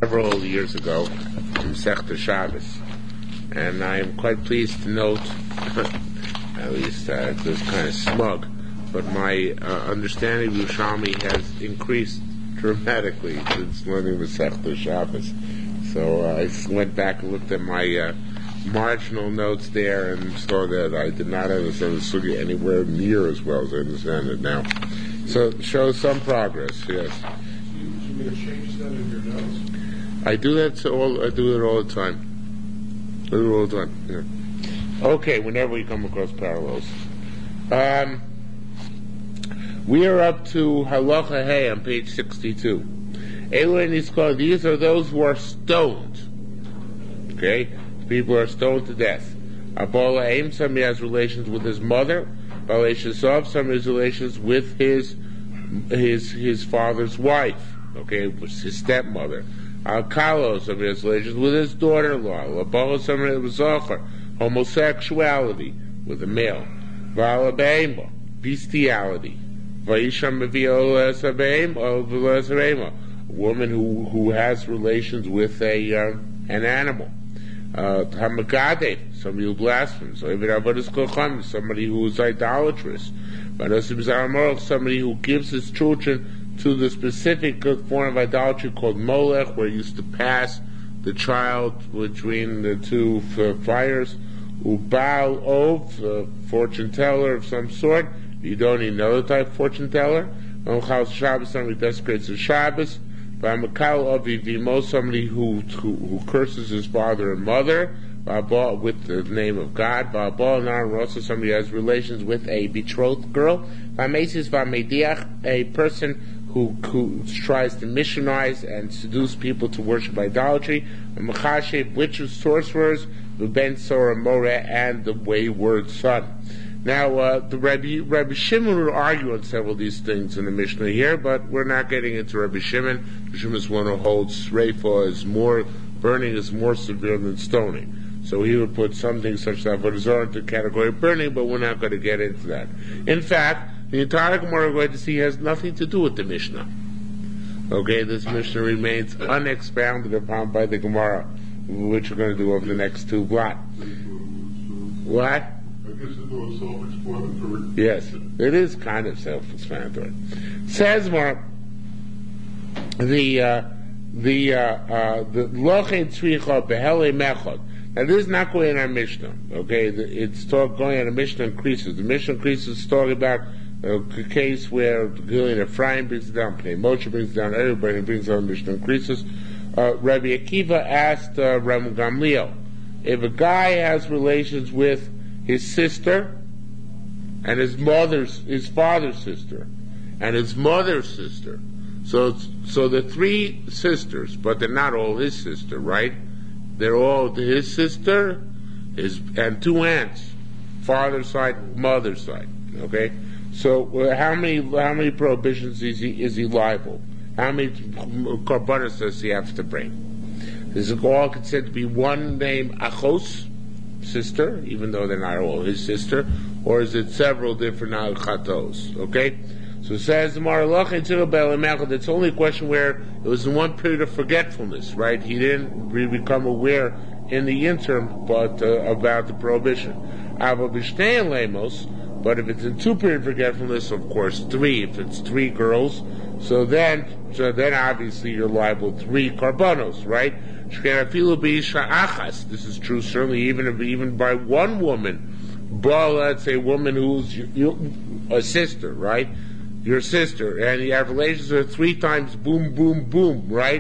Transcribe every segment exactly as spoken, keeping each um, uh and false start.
Several years ago from Sechta Shabbos, and I am quite pleased to note, at least uh, it was kind of smug, but my uh, understanding of Yerushalmi has increased dramatically since learning the Sechta Shabbos. So uh, I went back and looked at my uh, marginal notes there and saw that I did not understand the sugya anywhere near as well as I understand it now. So it shows some progress, yes. You, you may have changed that in your notes? I do that to all. I do it all the time. I do it all the time. Yeah. Okay, whenever we come across parallels, um, we are up to Halacha Hey on page sixty-two. Eloi Niskal. These are those who are stoned. Okay, people are stoned to death. Abola Aim. Somebody has relations with his mother. Balei Shesov. Somebody has relations with his his his father's wife. Okay, his stepmother. Al-Kalo, somebody has relations with his daughter-in-law. Labala, somebody with Zohar. Homosexuality, with a male. Valabeima, bestiality. Vaisham Violasabeim, a woman who, who has relations with a uh, an animal. Hamagade, somebody who blasphemes. Somebody who is idolatrous. Somebody who gives his children to the specific form of idolatry called molech, where he used to pass the child between the two f- fires. Ubal ov, a fortune teller of some sort. You don't even know the type of fortune teller. Onchal Shabbos, somebody desecrates the Shabbos. Vamakal avivimo, somebody who, who who curses his father and mother with the name of God. Vabal nar, also somebody has relations with a betrothed girl. Vamesis vamediach, a person Who, who tries to missionize and seduce people to worship idolatry, Mechashe, witches, sorcerers, the Ben Sora More, and the wayward son. Now, uh, the Rabbi, Rabbi Shimon will argue on several of these things in the Mishnah here, but we're not getting into Rabbi Shimon. Rabbi Shimon is one who holds Sreifa is more, burning is more severe than stoning. So he would put something such that what is into the category of burning, but we're not going to get into that. In fact, the entire Gemara we're going to see has nothing to do with the Mishnah. Okay, this Mishnah remains unexpounded upon by the Gemara, which we're going to do over the next two blocks. What? I guess it was self-explanatory. Yes, it is kind of self-explanatory. Says more, the uh, the uh, uh, the Lochen Tzricha Behele Mechod. Now this is not going in our Mishnah. Okay, it's talk, going on a Mishnah increases. The Mishnah increases is talking about a case where Gillian Ephraim brings it down, Pnei Moshe brings it down, everybody brings down Mishnah increases. Uh, Rabbi Akiva asked uh, Ram Gamliel, if a guy has relations with his sister and his mother's, his father's sister and his mother's sister, so so the three sisters, but they're not all his sister, right? They're all his sister, his and two aunts, father's side, mother's side. Okay. So uh, how many how many prohibitions is he is he liable? How many korbanos does he have to bring? Is it all considered to be one name Achos, sister, even though they're not all his sister, or is it several different Al-Chatos? Okay, so it says the Maralach and it's only a question where it was in one period of forgetfulness, right? He didn't really become aware in the interim, but uh, about the prohibition. Ava b'shtei lemos. But if it's in two period forgetfulness, of course, three. If it's three girls, so then, so then obviously you're liable to three karbanos, right? This is true certainly even if, even by one woman. But let's say a woman who's you, you, a sister, right? Your sister, and you have relations with her three times, boom, boom, boom, right?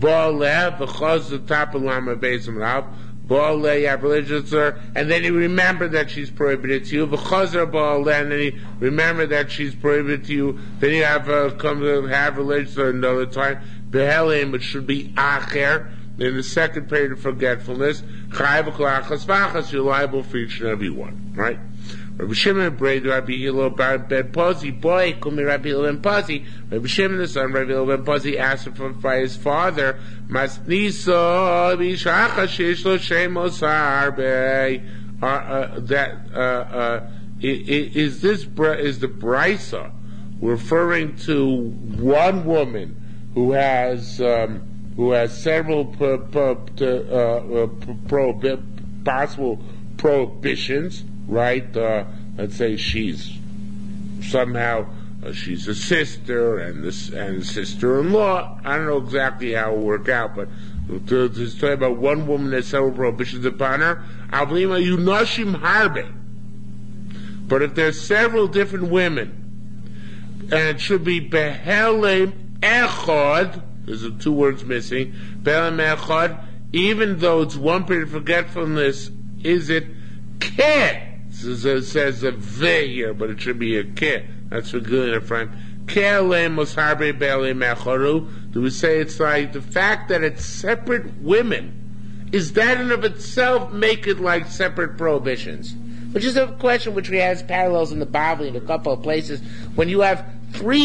You have religions with her, and then you remember that she's prohibited to you. And then you remember that she's prohibited to you. Then you have uh, come to have religions with her another time. Behelim, it should be acher. In the second period of forgetfulness, you're liable for each and every one, right? Rabbi Shimon prayed to Rabbi Hillel ben Pazi, boy, call me Rabbi Hillel ben Pazi. Rabbi Shimon, the son of Rabbi Hillel ben Pazi, asked him by his father, Masniso bishacha sheshlo shemos harbe. That uh, uh, is this is the brisa referring to one woman who has um, who has several p- p- uh, prohib- possible prohibitions, right? Uh, let's say she's somehow uh, she's a sister and this and sister-in-law. I don't know exactly how it will work out, but to, to talk about one woman that several prohibitions upon her, I believe you nashim harbe. But if there's several different women, and it should be behelem echad, there's a two words missing, behelem echad, even though it's one period of forgetfulness, is it ke? It says a ve here, but it should be a ke. That's for good in the front. Ke'alem mosharbe behelem echaru. Do we say it's like the fact that it's separate women? Is that in of itself make it like separate prohibitions? Which is a question which we have parallels in the Bible in a couple of places. When you have three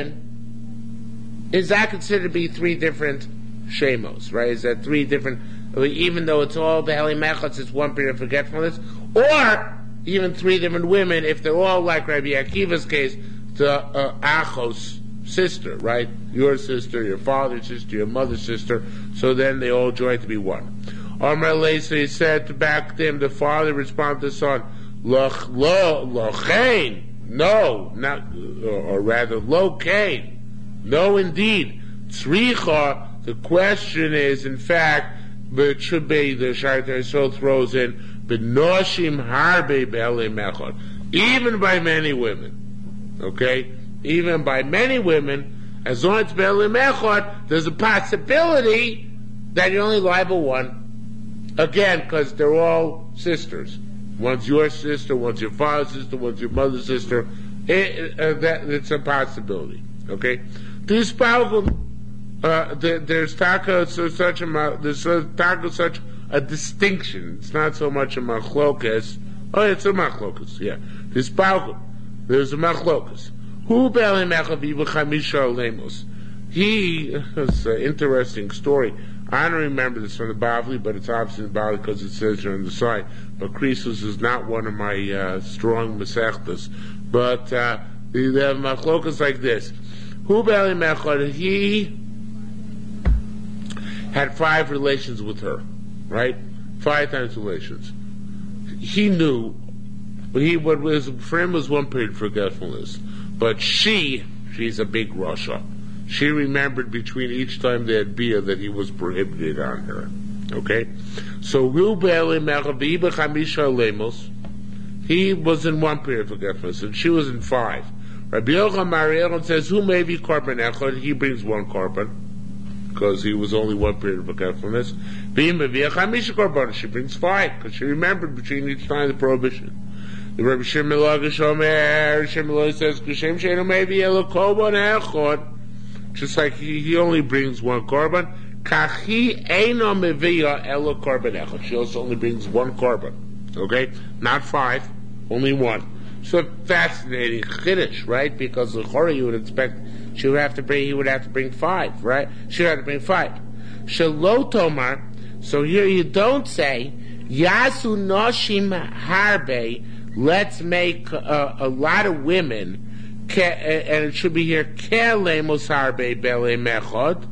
women, is that considered to be three different shemos, right? Is that three different, even though it's all Be'eli Mechotz, it's one period of forgetfulness? Or even three different women, if they're all like Rabbi Akiva's case, the uh, Achos sister, right? Your sister, your father's sister, your mother's sister, so then they all join to be one. Amar Leisa said to back them, the father responded to the son, Loch lo lochein, no, not, or rather lochein, no indeed. Tzricha, the question is, in fact, but it should be the Shaitan so throws in, b'noshim harbe be'elei mechad, even by many women, okay, even by many women, as long as it's be'elei mechad, there's a possibility that you're only liable one. Again, because they're all sisters. One's your sister, one's your father's sister, one's your mother's sister. It, uh, that, it's a possibility. Okay? This powerful, uh, there, there's taka so such a there's taka such a distinction. It's not so much a machlokas. Oh, it's a machlokas. Yeah. This powerful. There's a machlokas. Who be'elei mechav v'chamisha lemos. He, it's an interesting story. I don't remember this from the Bavli, but it's obviously in the Bavli because it says here on the side. But Krisus is not one of my uh, strong Masechtas. But uh, they have machlokas like this. Hu Be'elei Mechad, he had five relations with her, right? Five times relations. He knew, but he what was for him was one period of forgetfulness. But she, she's a big Russia. She remembered between each time they had beer that he was prohibited on her. Okay? So, he was in one period of forgetfulness, and she was in five. Rabbi Yochanan Mariel says, who may be korban echad? He brings one korban, because he was only one period of forgetfulness. She brings five, because she remembered between each time the prohibition. The Rabbi Shimon Lagishomer, Shimon says, Kushem Shenu may be elo korban echad. Just like he, he only brings one korban. Kachi eino meviya elo korban echad. She also only brings one korban. Okay? Not five, only one. So fascinating chiddush, right? Because the Chora you would expect she would have to bring, he would have to bring five, right? She would have to bring five. Shelo tomar, so here you don't say, Yasu noshim harbe, let's make uh, a lot of women, Ke, uh, and it should be here, Ke'alei mosharbe be'elei mechad,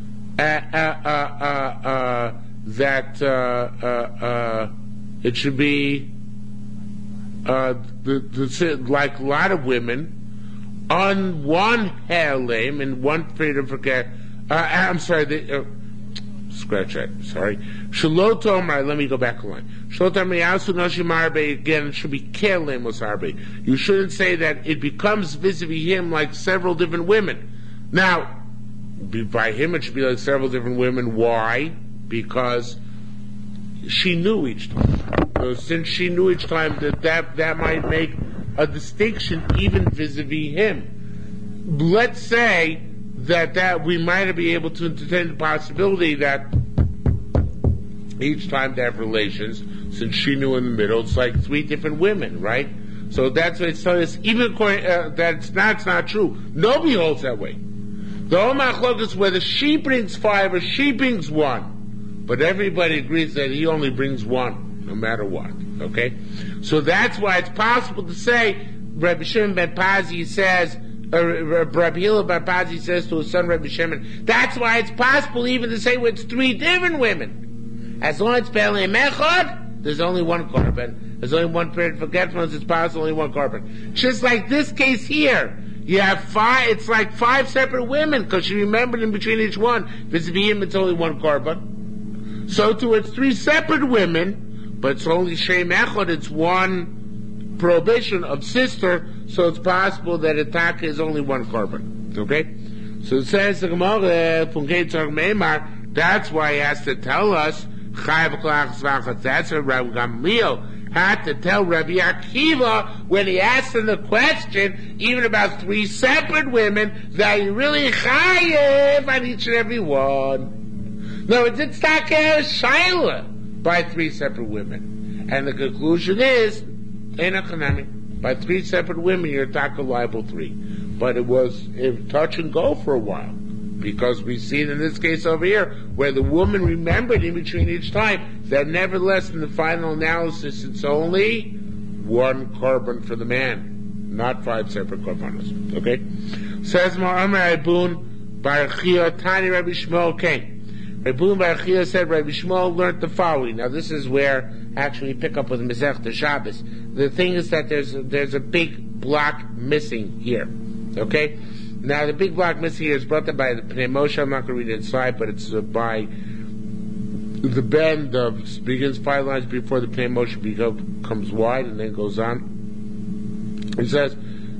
that uh, uh, uh, it should be uh, the, the, like a lot of women on one Ha'alem in one period of forget. Uh, I'm sorry, the, uh, scratch that. Sorry. Shalot Omar. Let me go back a line. Shalot Omar Yasu Nashim Arbe. Again, it should be Ke'alem Mosarbe. You shouldn't say that it becomes vis-a-vis him like several different women. Now, by him it should be like several different women. Why? Because she knew each time. So since she knew each time, that that, that might make a distinction even vis-a-vis him. Let's say that, that we might be able to entertain the possibility that each time they have relations, since she knew in the middle, it's like three different women, right? So that's what it's telling us, even according, uh, that it's not, it's not true. Nobody holds that way. The whole machlok is whether she brings five or she brings one. But everybody agrees that he only brings one, no matter what. Okay? So that's why it's possible to say, Rabbi Shimon ben Pazi says, uh, Rabbi Hillel Bar Pazi says to his son Rabbi Shimon, that's why it's possible even to say it's three different women. As long as it's B'Elei Mechad, there's only one korban. There's only one period for forgetfulness, it's possible only one korban. Just like this case here, you have five, it's like five separate women, because you remembered in between each one. Vis-a-vis it's only one korban. So too, it's three separate women, but it's only Shem Echad, it's one prohibition of sister, so it's possible that Ataka is only one korban. Okay? So it says, the Gemara, that's why he has to tell us, that's what Rabbi Gamliel had to tell Rabbi Akiva when he asked him the question, even about three separate women, that you really chayev on each and every one. No, it's Tzaka Shaila by three separate women. And the conclusion is, by three separate women, you're Taka liable three. But it was it, touch and go for a while. Because we see it in this case over here, where the woman remembered in between each time, that nevertheless in the final analysis it's only one korban for the man, not five separate korbanos. Okay? Says Ma'amar Ibun Bar Chia Tani Rabbi Shmuel came. Ibun Bar Chia said Rabbi Shmuel learned the following. Now this is where actually we pick up with Masechta Shabbos. The thing is that there's a, there's a big block missing here. Okay? Now, the big block missing here is brought up by the Pnei Moshe. I'm not going to read it inside, but it's uh, by the bend of, begins five lines before the Pnei Moshe becomes wide and then goes on. It says,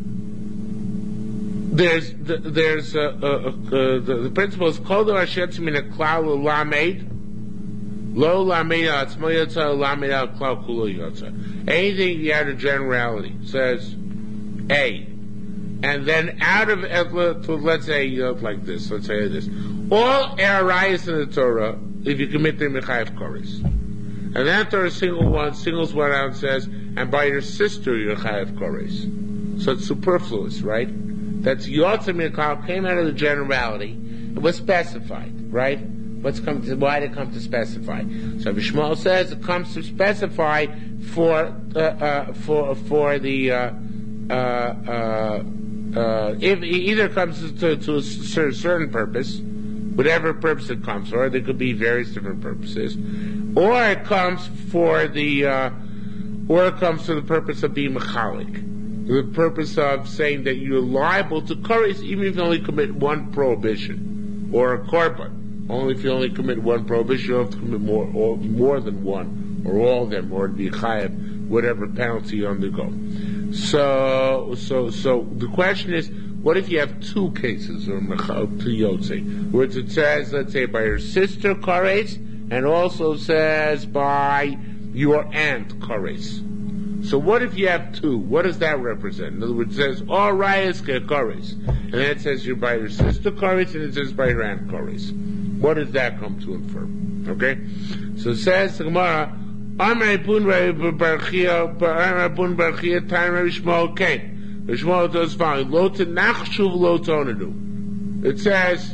there's, the, there's, uh, uh, uh, the, the principle is, Kol Davar She'etzim Min HaKlal L'Lamed, Lo Lamed Atzmo Yotza, Lamed Al Klal Kulo Yotza. Anything you add a generality says, A. And then out of, let's say, uh, like this, let's say this. All erayis in the Torah, if you commit them, Mechayev Koris. And then Torah single one, singles one out and says, and by your sister, you're Mechayev Koris. So it's superfluous, right? That's Yotzim Yekal came out of the generality. It was specified, right? What's come to, why did it come to specify? So Bishmael says it comes to specify for, uh, uh, for, for the, uh, uh, uh, Uh, if it either comes to, to a certain purpose, whatever purpose it comes for, there could be various different purposes, or it comes for the, uh, or it comes to the purpose of being mechalik, the purpose of saying that you're liable to koris even if you only commit one prohibition, or a korban. Only if you only commit one prohibition, you don't have to commit more, or more than one, or all of them, or to be chayav, whatever penalty you undergo. So, so, so the question is, what if you have two cases or to yotze, where it says, let's say, by your sister kares, and also says by your aunt kares. So what if you have two? What does that represent? In other words, it says all rayas kares, and then it says you're by your sister kares, and it says by your aunt kares. What does that come to infer? Okay, so it says the Gemara. Amar Ibun Bar Chia, Amar Ibun Bar Chia, time Rabbi Shmuel came. Rabbi Shmuel does following: Lo tenachshuv lo tonadu. It says,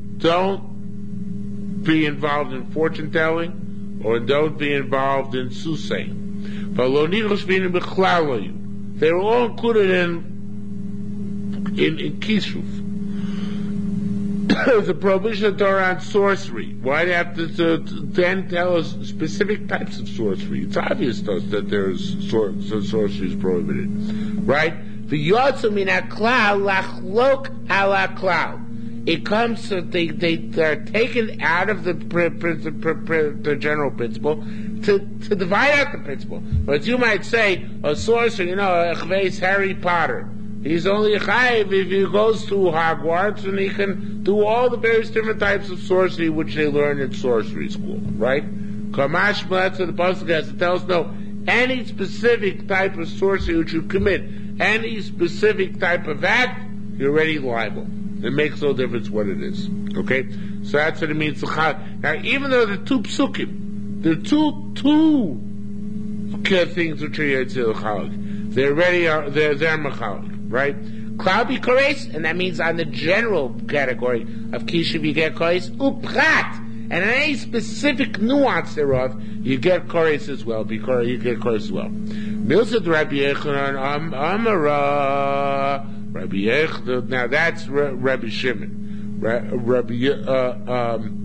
don't be involved in fortune telling, or don't be involved in soothsaying. But lo nichosh b'in b'chlal loyu. They were all included in in, in kisruf. The prohibition of Torah on sorcery. Why do you have to, to, to then tell us specific types of sorcery? It's obvious to us that there's sor- so sorcery is prohibited, right? The yotzu min haklal lachlok al haklal. It comes to they they they're taken out of the pr- pr- pr- pr- the general principle to to divide out the principle. But you might say a sorcerer, you know, a Harry Potter. He's only a chayiv if he goes to Hogwarts and he can do all the various different types of sorcery which they learn in sorcery school, right? Kamash Blatz of the Pasuk has to tell us, no, any specific type of sorcery which you commit, any specific type of act, you're already liable. It makes no difference what it is. Okay? So that's what it means. Now, even though the two psukim, the two, two things which are Yetzil Chalik, they already are, they're, they're Mechalik. Right? Klal be kores, and that means on the general category of kishuv you get kores, uprat, and in any specific nuance thereof, you get kores as well, because you get kores as well. Milsad Rabbi Yechanan Amara Rabbi Yech, now that's Rabbi Shimon. Rabbi, uh, um,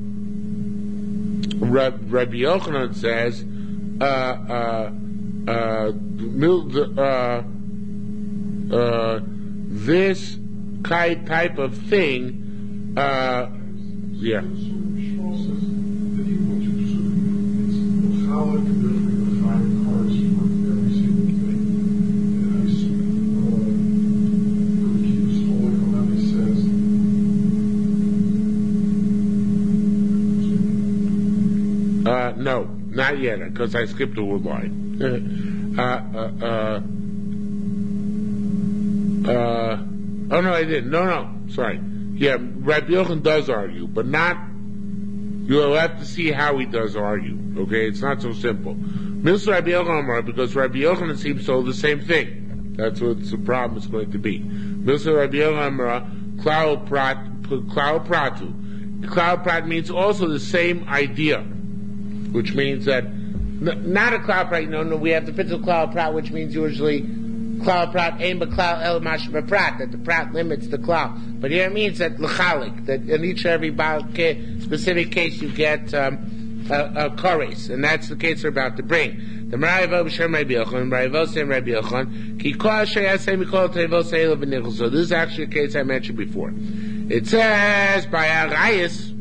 Rabbi Yochanan says, uh, uh, uh, uh, uh, this type of thing, uh, yeah. Uh, no, not yet, because I skipped a word line. uh, uh, uh, uh, oh no, I didn't. No, no, sorry. Yeah, Rabbi Yochanan does argue, but not, you'll have to see how he does argue, okay? It's not so simple. Milsa Rabbi Yochanan, because Rabbi Yochanan seems to hold the same thing. That's what the problem is going to be. Milsa Rabbi Yochanan, Klau Pratu. Klau Prat means also the same idea, which means that n- not a Klau Prat, no, no, we have the principle Klau Prat, which means usually Klau Prat, aim but Klau El Mash Prat, that the Prat limits the Klau. But here it means that L'chalik, that in each and every specific case you get um, a, a chorus, and that's the case we're about to bring. The Marayivo B'Shem Rabbi Yochanan, Marayivo Sem Rabbi Yochanan, Ki Kol Asher Yaseh Mikol Teivo Seilo V'Nichol. So this is actually a case I mentioned before. It says by Arayis,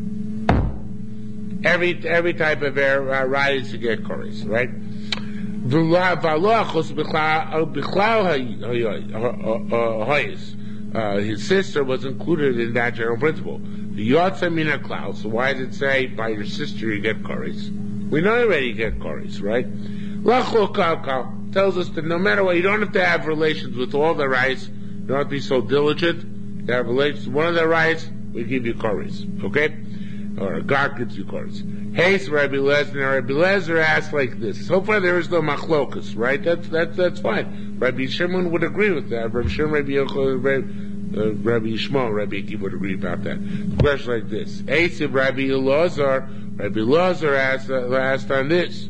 every every type of air uh, riders to get chorus, right? Uh, his sister was included in that general principle. So why does it say by your sister you get chorus? We know already you get chorus, right? Tells us that no matter what, you don't have to have relations with all the rights. You don't have to be so diligent. You have relations with one of the rights, we give you chorus, okay? Or God gives you chorus. Hey, so Rabbi Lezer, Rabbi Lezer asked like this. So far there is no machlokus, right? That's, that's, that's fine. Rabbi Shimon would agree with that. Rabbi Shimon, Rabbi Yochanan, Rabbi, uh, Rabbi Yishmael, Rabbi Akiva would agree about that. The question like this. Hey, so Rabbi Elazar, Rabbi Elazar asked, uh, asked on this.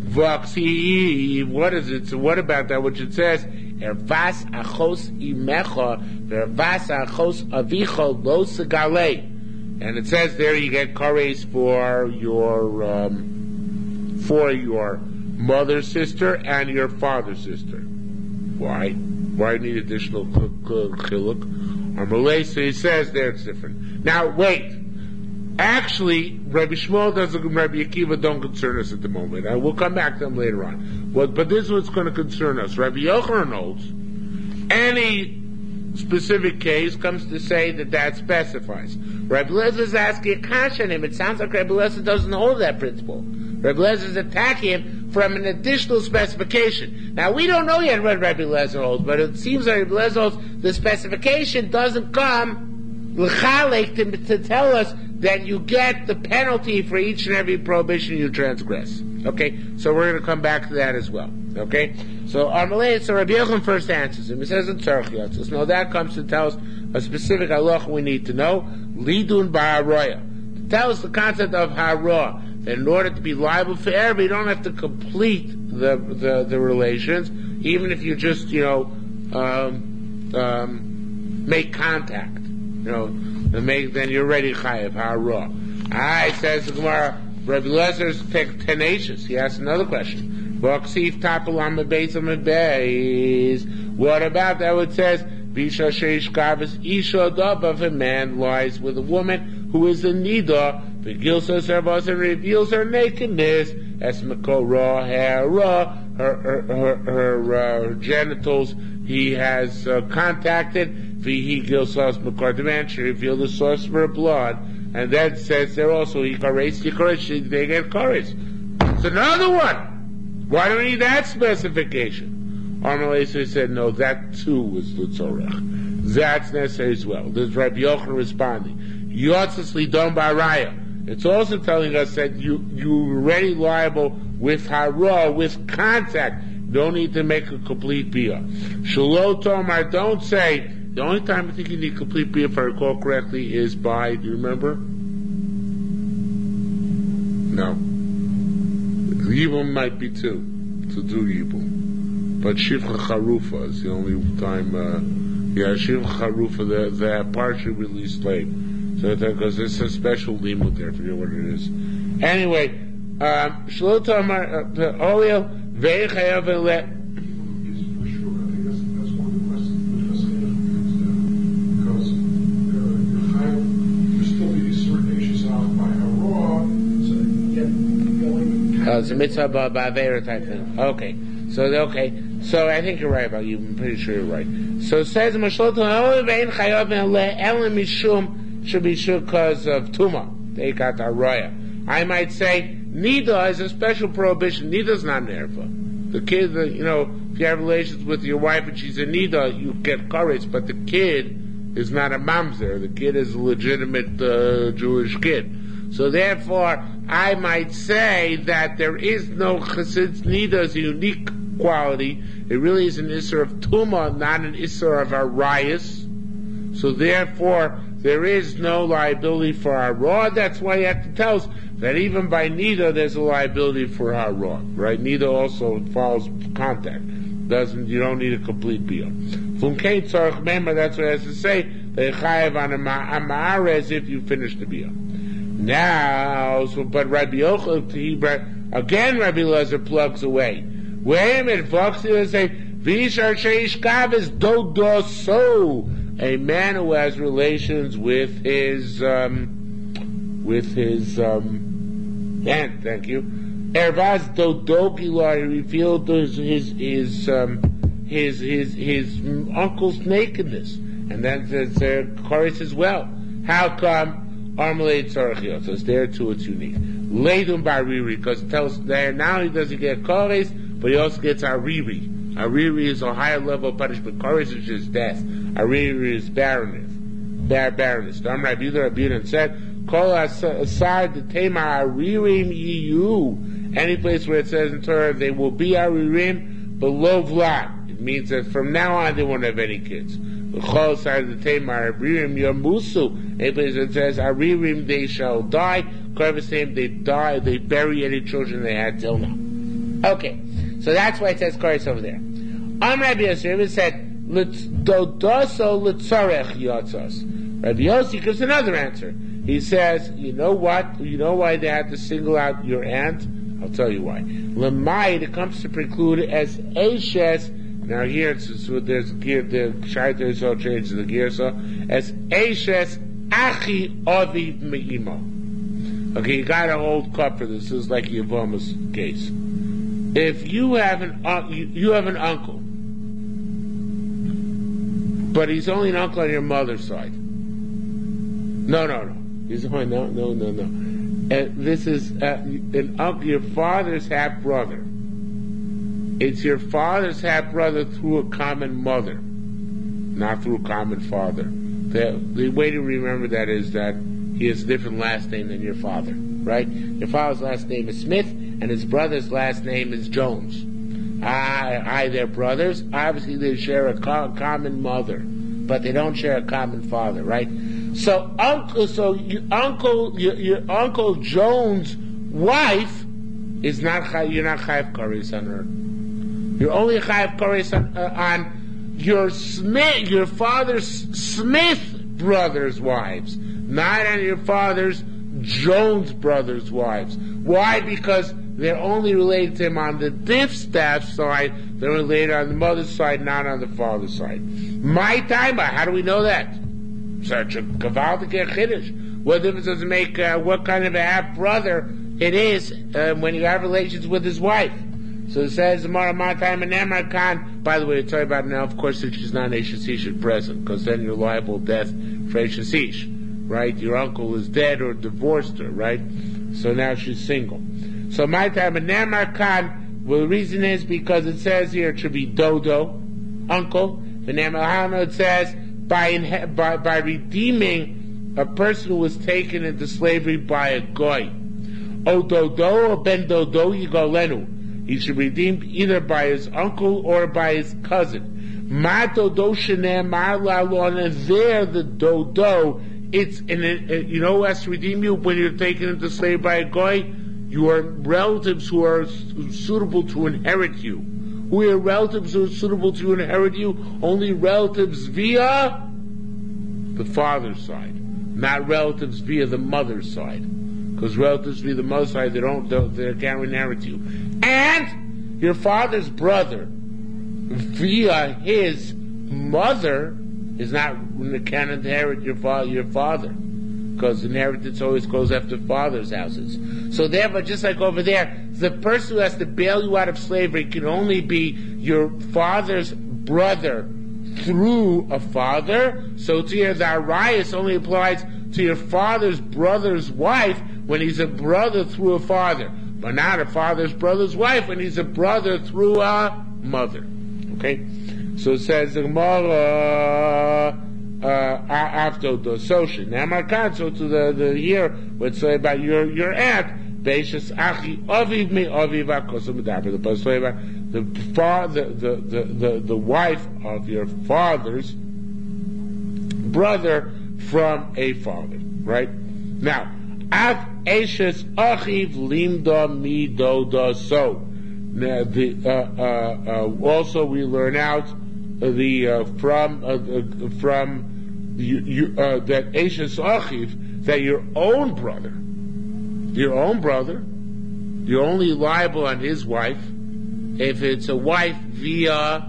Vaksi, what is it? So what about that which it says? Ervas achos imecha, vervas achos avicha lo segalei. And it says there you get kares for your um, for your mother's sister and your father's sister. Why? Why need additional chiluk? Amalei, so he says there it's different. Now wait. Actually, Rabbi Shmuel doesn't, Rabbi Akiva don't concern us at the moment. And we'll come back to them later on. But, but this is what's going to concern us. Rabbi Yochanan knows any specific case comes to say that that specifies. Rabbi Lezer is asking a kasha on him. It sounds like Rabbi Lezer doesn't hold that principle. Rabbi Lezer is attacking him from an additional specification. Now, we don't know yet what Rabbi Lezer holds, but it seems like Rabbi Lezer holds the specification doesn't come l'chalek to, to tell us that you get the penalty for each and every prohibition you transgress. Okay? So we're going to come back to that as well. Okay? So Amalei, so Rabbi Yochanan first answers him. He says in Tzarech Yatzos. No, that comes to tell us a specific halacha we need to know. Lidun ba'aroya. To tell us the concept of hara. That in order to be liable for error, you don't have to complete the, the, the relations, even if you just, you know, um, um, make contact. You know, and make, then you're ready chayav hara. Ah, says the Gemara, Rabbi Lezer is tenacious. He asks another question. What about that? What it says, Bisha sheish kavis isha dava, if a man lies with a woman who is in nida, begilsa servos and reveals her nakedness, as makora hara, her her her, her, uh, her genitals he has uh, contacted. He gilsas makor demand, she revealed the source of her blood, and then says there also he kares, he kares, they get kares. It's another one. Why do we need that specification? Amalei said, no, that too was the Tzorech. That's necessary as well. There's Rabbi Yochanan responding. Yotzes lidon ba'araya. It's also telling us that you, you're already liable with hara, with contact. Don't need to make a complete biyah. Shalot Tomar, don't say, the only time I think you need complete biyah, if I recall correctly, is by, do you remember? No. Yibum might be two, to do Yibum. But Shivcha Charufa is the only time uh, Yeah, Shiv Charufa, the, the partially released slave. So because it's a special limud there, I forget what it is. Anyway, Shalot Amar, the Olio, Veichayav Ele. Uh, it's a mitzvah ba'avera type thing. Okay, so okay, so I think you're right about you. I'm pretty sure you're right. So it says Mashlot Vein Chayav Elam Mishum should be sure because of Tuma. They got the Araya. I might say Nida is a special prohibition. Nida's not an erva. The kid, the, you know, if you have relations with your wife and she's a Nida, you get courage. But the kid is not a mamzer. The kid is a legitimate uh, Jewish kid. So therefore, I might say that there is no chesed nida is a unique quality. It really is an issur of tuma, not an issur of arayas. So therefore, there is no liability for our raw. That's why you have to tell us that even by nida, there's a liability for our raw, right? Nida also follows contact. Doesn't you don't need a complete bill. Funkein tzarich memra. That's what it has to say. They chayav on a ma'arez if you finish the bill. Now, so, but Rabbi Yochanan, again Rabbi Elazar plugs away. Wait a minute, folks, he will say, Vishar Sheish Kavis Dodo So, a man who has relations with his, um, with his, um, aunt, thank you. Ervaz Dodo Gila, he revealed his, his, his, um, his, his, his uncle's nakedness. And then there's their chorus as well. How come? Armalate Tzarachiot, so it's there too, it's unique. Leidum Bariri, because it tells there now he doesn't get Kores, but he also gets Ariri. Ariri is a higher level of punishment. Kores is just death. Ariri is barrenness. Bar- barrenness. Dam Rabbi Yehuda said, Kol aside the Tema Aririm Yiyu. Any place where it says in Torah they will be Aririm below Vlad. It means that from now on they won't have any kids. The Chol side of the Tamar Aririm Yamusu. Any place that says Aririm they shall die. Korvus name they die, they bury any children they had till now. Okay, so that's why it says Korvus over there. Am Rabbi Yossi it said Dodoso Litzarech Yotzos. Rabbi Yossi gives another answer. He says, you know what? You know why they had to single out your aunt? I'll tell you why. Lemai, it comes to preclude as Ashes. Now here it's, so there's gear, the Shaita is all changed to the gear, so as Ashes Achi Aviv Me'imo. Okay, you got an old cup for this. This is like Yavoma's case. If you have an uh, you, you have an uncle, but he's only an uncle on your mother's side. No, no, no. He's only no, no, no, no. Uh, this is uh, an uncle, your father's half brother. It's your father's half brother through a common mother, not through a common father. The, the way to remember that is that he has a different last name than your father, right? Your father's last name is Smith, and his brother's last name is Jones. I, I, they're brothers. Obviously, they share a co- common mother, but they don't share a common father, right? So, uncle, so your uncle, your, your uncle Jones' wife is not. You're not chayav kares on her. You're only chayav kares on, uh, on your Smith, your father's Smith brothers' wives, not on your father's Jones brothers' wives. Why? Because they're only related to him on the distaff side. They're related on the mother's side, not on the father's side. My time, how do we know that? Such a kavaldik chiddush. What difference does it make? Uh, what kind of a half brother it is uh, when you have relations with his wife? So it says tomorrow my time and Emar Khan. By the way, to tell you about it now, of course, if she's not Eishasish at present, because then you're liable to death for Eishasish, right? Your uncle is dead or divorced her, right? So now she's single. So my time and Emar Khan. Well, the reason is because it says here it should be dodo, uncle. The Emar it says by, in, by by redeeming a person who was taken into slavery by a goy. O dodo or ben dodo yigolenu. He should redeem either by his uncle or by his cousin. Ma dodo shenem ma lalon, and there the dodo, it's in a, you know who has to redeem you when you're taken into slavery by a goy? Your relatives who are suitable to inherit you. Who are relatives who are suitable to inherit you? Only relatives via the father's side, not relatives via the mother's side. Because relatives via the mother's side, they don't, they can't inherit you. And your father's brother via his mother is not can inherit your father. Your father, because inheritance always goes after fathers' houses. So therefore, just like over there, the person who has to bail you out of slavery can only be your father's brother through a father. So to your the Arias only applies to your father's brother's wife when he's a brother through a father, but not a father's brother's wife when he's a brother through a mother. Okay? So it says the Gemara after the social. Now Markan, so to the the here would say about your your aunt, Beishas Achi Aviv me Aviv Akosam Daber. The say about the father, the, the the the wife of your father's brother from a father. Right now, Av Eishes Achiv Limda Midoda. So now the uh, uh, uh, also we learn out the uh, from uh, uh, from you, you, uh, that Eishes Achiv, that your own brother, your own brother, you're only liable on his wife if it's a wife via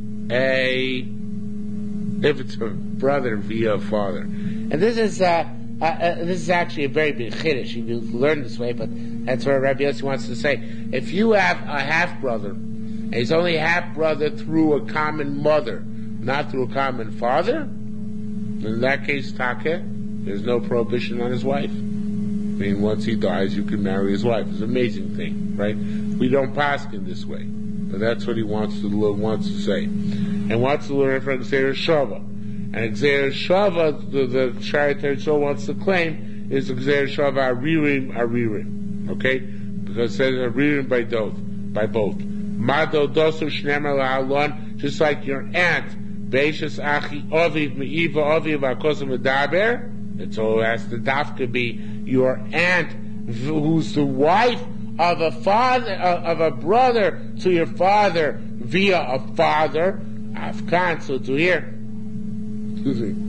a if it's a brother via a father. And this is uh, uh, uh, this is actually a very big chiddush if you learn this way, but that's what Rabbi Yossi wants to say. If you have a half brother, and he's only a half brother through a common mother, not through a common father, in that case, Take, there's no prohibition on his wife. I mean, once he dies, you can marry his wife. It's an amazing thing, right? We don't paskin in this way, but that's what he wants to wants to say, and wants to learn from Gzeir Shava. And Gzeir Shava, the, the Shari Teretz wants to claim, is Gzeir Shava Aririm Aririm, okay? Because it says Aririm by both, by both. Mado dosu shnemer la'alon, just like your aunt, Beishas Achi Aviv Me'iva Aviv Akosam Medaber. It's all has the dafka be your aunt, who's the wife of a father, of a brother to your father via a father. Afkan, so to here, excuse me,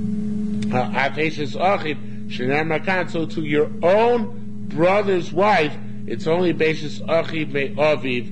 Beishas Achiv shnemer kan, so to your own brother's wife, it's only Beishas Achiv Me'aviv.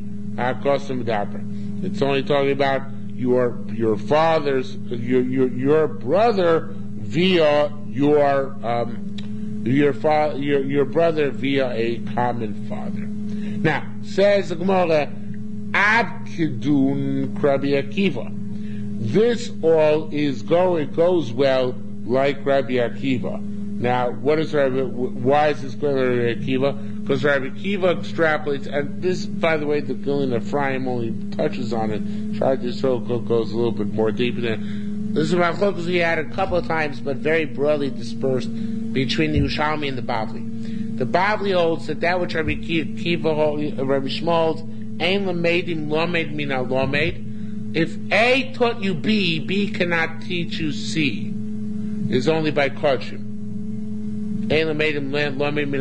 It's only talking about your your father's your your your brother via your um your fa- your your brother via a common father. Now says the Gemara, Ad Kidun Rabbi Akiva. This all is go it goes well like Rabbi Akiva. Now, what is Rabbi? Why is this going to Rabbi Akiva? Because Rabbi Akiva extrapolates, and this, by the way, the Gilin Ephraim only touches on it. Tried to show goes a little bit more deep in it. This is about Chokos we had a couple of times, but very broadly dispersed between the Yerushalmi and the Bavli. The Bavli holds that that which Rabbi Akiva, Rabbi Shmuel holds, Ein Lamedim Lamed Mina Lamed. If A taught you B, B cannot teach you C. Is only by Kodshim. But according to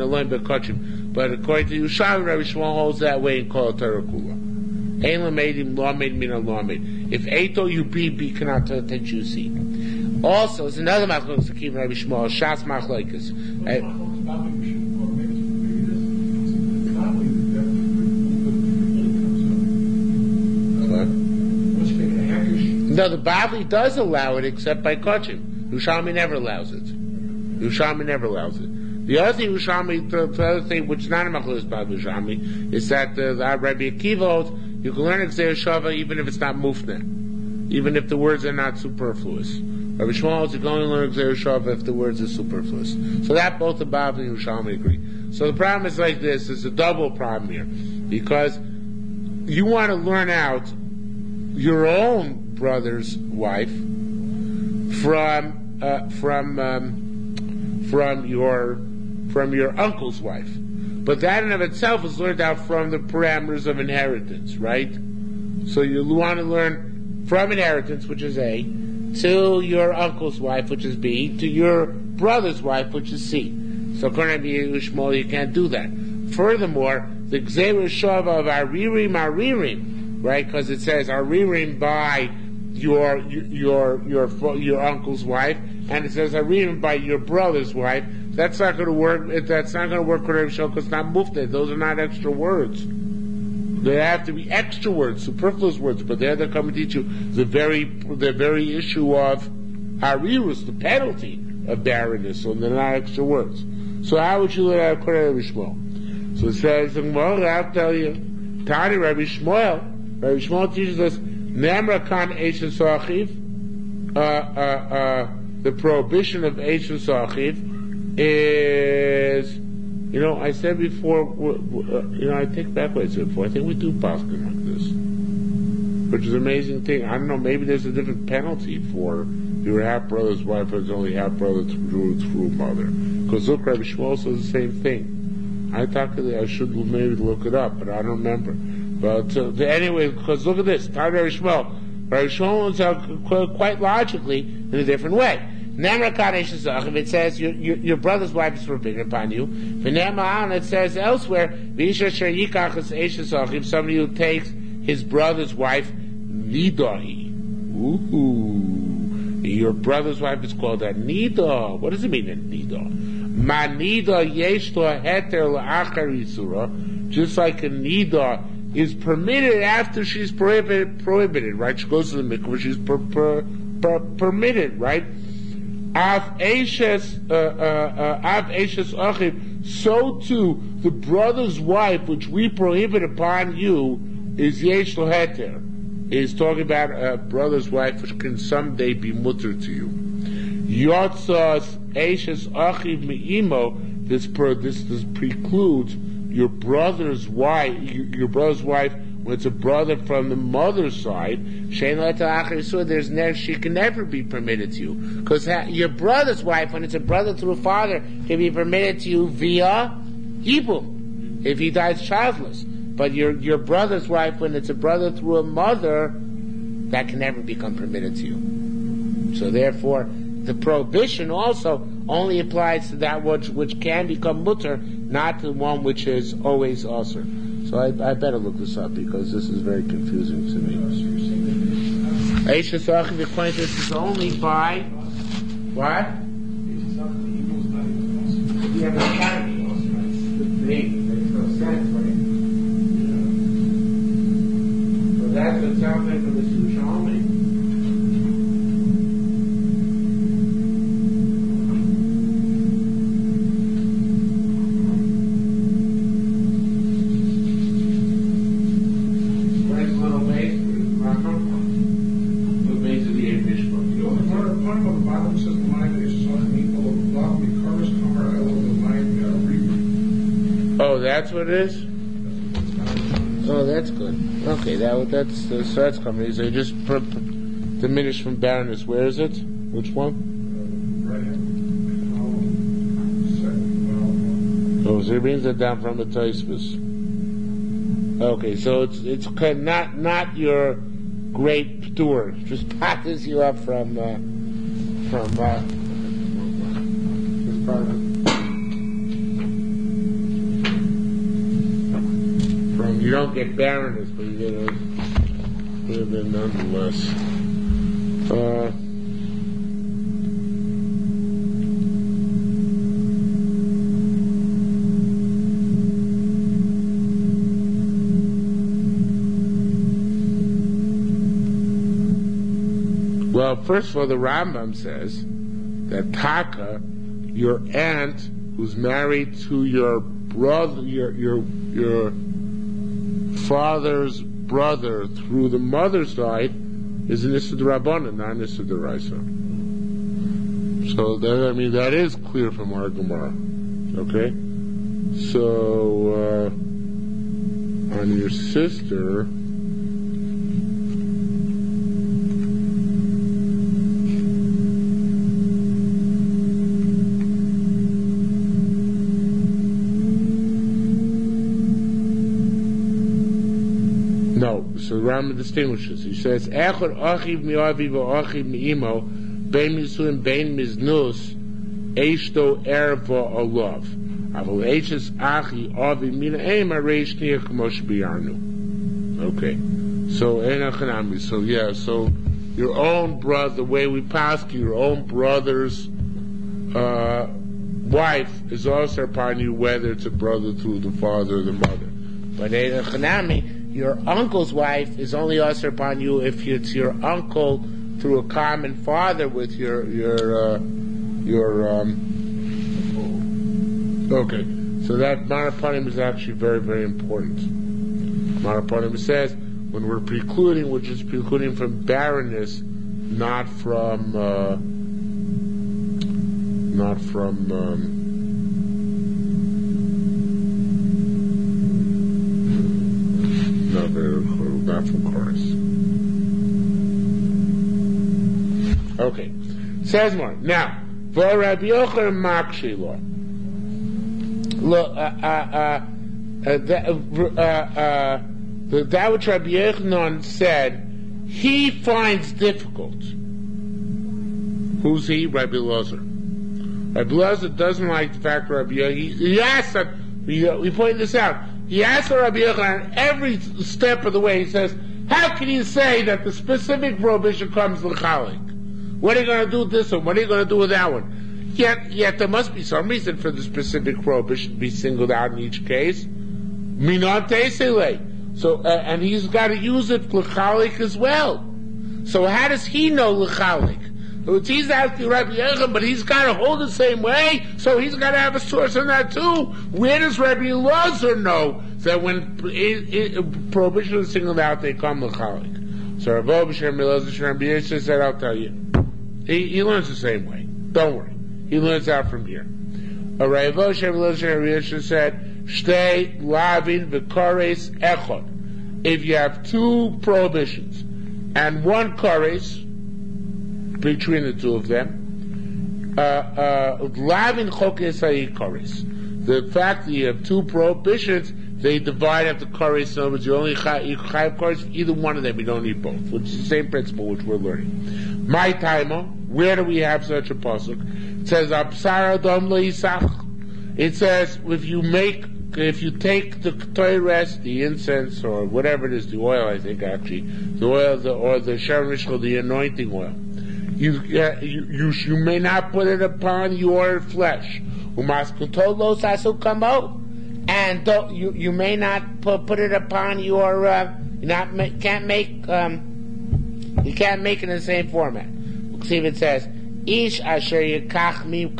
Yerushalmi, Rabbi Shmuel holds that way in Kol Torah Kula. If A told you B, B cannot teach you C. Also, it's another machlokes to keep Rabbi Shmuel, Shas machlokes. No, the Bavli does allow it except by Kodshim. Yerushalmi never allows it. Yerushalmi never allows it. The other thing, Yerushalmi, the, the other thing which is not a machlokes by Yerushalmi, is that uh, the Rabbi Akiva holds you can learn Gzeir Shava even if it's not mufneh, even if the words are not superfluous. Rabbi Shmuel holds you can only learn Gzeir Shava if the words are superfluous. So that both the Bavli and Yerushalmi agree. So the problem is like this: it's a double problem here, because you want to learn out your own brother's wife from uh, from um, from your from your uncle's wife, but that in of itself is learned out from the parameters of inheritance, right? So you want to learn from inheritance, which is A, to your uncle's wife, which is B, to your brother's wife, which is C. So according to Shmuel, you can't do that. Furthermore, the Gzeir Shava of Aririm Aririm right? Because it says aririm by your your your your uncle's wife, and it says aririm by your brother's wife. That's not going to work. That's not going to work with Rabbi Shmuel because it's not mufted. Those are not extra words. They have to be extra words, superfluous words. But there they're coming to teach you the very the very issue of harirus, the penalty of barrenness. So they're not extra words. So how would you let out Rabbi Shmuel? So it says, well, I'll tell you, Tani Rabbi Shmuel. Rabbi Shmuel teaches us Nemra kan Eishes Achiv. Uh, uh, uh, the prohibition of Eishes Achiv is, you know, I said before, you know, I take back what I said before. I think we do paskin like this, which is an amazing thing. I don't know. Maybe there's a different penalty for your half brother's wife, or it's only half brother through through mother. Because look, Rabbi Shmuel says the same thing. I thought I should maybe look it up, but I don't remember. But uh, anyway, because look at this, Rabbi Shmuel. Rabbi Shmuel is uh, quite logically in a different way. If it says your, your, your brother's wife is forbidden upon you, it says elsewhere, somebody who takes his brother's wife, nidahi. Ooh, your brother's wife is called a nida. What does it mean, a nida? Manida yesh lo heter la'achar yisura, just like a nida is permitted after she's prohibited, prohibited, right? She goes to the mikvah, she's per, per, per, permitted, right? Av Eishes, uh, uh, Av Eishes Achiv, so too, the brother's wife, which we prohibit upon you, is Yesh Lo Heter. Is talking about a brother's wife which can someday be mutter to you. Yotzas Eishes Achiv Me'imo, this, per, this, this precludes your brother's wife, your, your brother's wife, when it's a brother from the mother's side, there's never, she can never be permitted to you. Because your brother's wife, when it's a brother through a father, can be permitted to you via Hebrew, if he dies childless. But your, your brother's wife, when it's a brother through a mother, that can never become permitted to you. So therefore, the prohibition also only applies to that which, which can become mutter, not to one which is always usher. So I, I better look this up because this is very confusing to me. Eishes Achiv acquaintance is only by what? Yeah, but it gotta be also, right? Makes no sense, right? So that's what sounds like for the Sushalmi. That's what it is? Oh, that's good. Okay, that that's uh, so that's coming. So you just per, per, diminish from barrenness. Where is it? Which one? Oh, so he brings it down from the Tosfos. Okay, so it's it's not not your great p'tur. Just patters you up from uh, from uh, this part of it. You don't get barrenness, but you get a bit of it nonetheless. Uh, well, first of all, the Rambam says that Taka, your aunt, who's married to your brother, your your your father's brother through the mother's side, is an Issa D'Rabbanan, not an Issa D'Oraisa. So that, I mean, that is clear from our Gemara. Okay? So, uh, on your sister, no, so the Rambam distinguishes. He says, Echad achiv mi'avi v'achiv mi'imo, bein misuim bein miznus, eishto erva olav. Aval eishes achi avi mina eim areish niyah k'mo shebiyarnu. Okay. So, Eina Chanami. So, yeah, so your own brother, the way we pass your own brother's uh, wife is also upon you, whether it's a brother through the father or the mother. But Eina Chanami, your uncle's wife is only also upon you if it's your uncle through a common father with your, your, uh, your, um, okay. So that Marapanim is actually very, very important. Marapanim says, when we're precluding, we're just precluding from barrenness, not from, uh, not from, um, not, very, not from chorus. Okay. Says more. Now, for Rabbi Yochanan Makshilor, look, uh, uh, uh, uh, uh, uh, the, that which Rabbi Yochanan said, he finds difficult. Who's he? Rabbi Elazar. Rabbi Elazar doesn't like the fact that Rabbi Yochanan, he, he asks that, we, uh, we point this out, he asks Rabbi Yochanan every step of the way, he says, how can you say that the specific prohibition comes l'chalik? What are you going to do with this one? What are you going to do with that one? Yet, yet there must be some reason for the specific prohibition to be singled out in each case. Minat teselei. So, uh, and he's got to use it l'chalik as well. So how does he know l'chalik? He's asking Rabbi Yochanan, but he's got to hold the same way, so he's got to have a source on that too. Where does Rabbi Elazar know that when it, it, prohibition is singled out, they come l'chalik? So Rabbi Elazar, Rabbi Yosef said, I'll tell you. He, he learns the same way. Don't worry. He learns out from here. Rabbi Elazar said, Shtei lavin v'kares echad. If you have two prohibitions and one kares between the two of them, lavin chokes kares. The fact that you have two prohibitions, they divide up the kares. In other words, you only have kares for either one of them. You don't need both, which is the same principle which we're learning. My timer. Where do we have such a pasuk? It says, "Absar adam lo yisach." It says, if you make, if you take the toires, the incense, or whatever it is, the oil, I think actually, the oil, the, or the sharon rishon, the anointing oil, you, uh, you, you, you may not put it upon your flesh. Umaskutol sasu kamo, and don't, you, you may not put, put it upon your, uh, you not can't make, um, you can't make it in the same format. See if it says, Ish asher yikach mi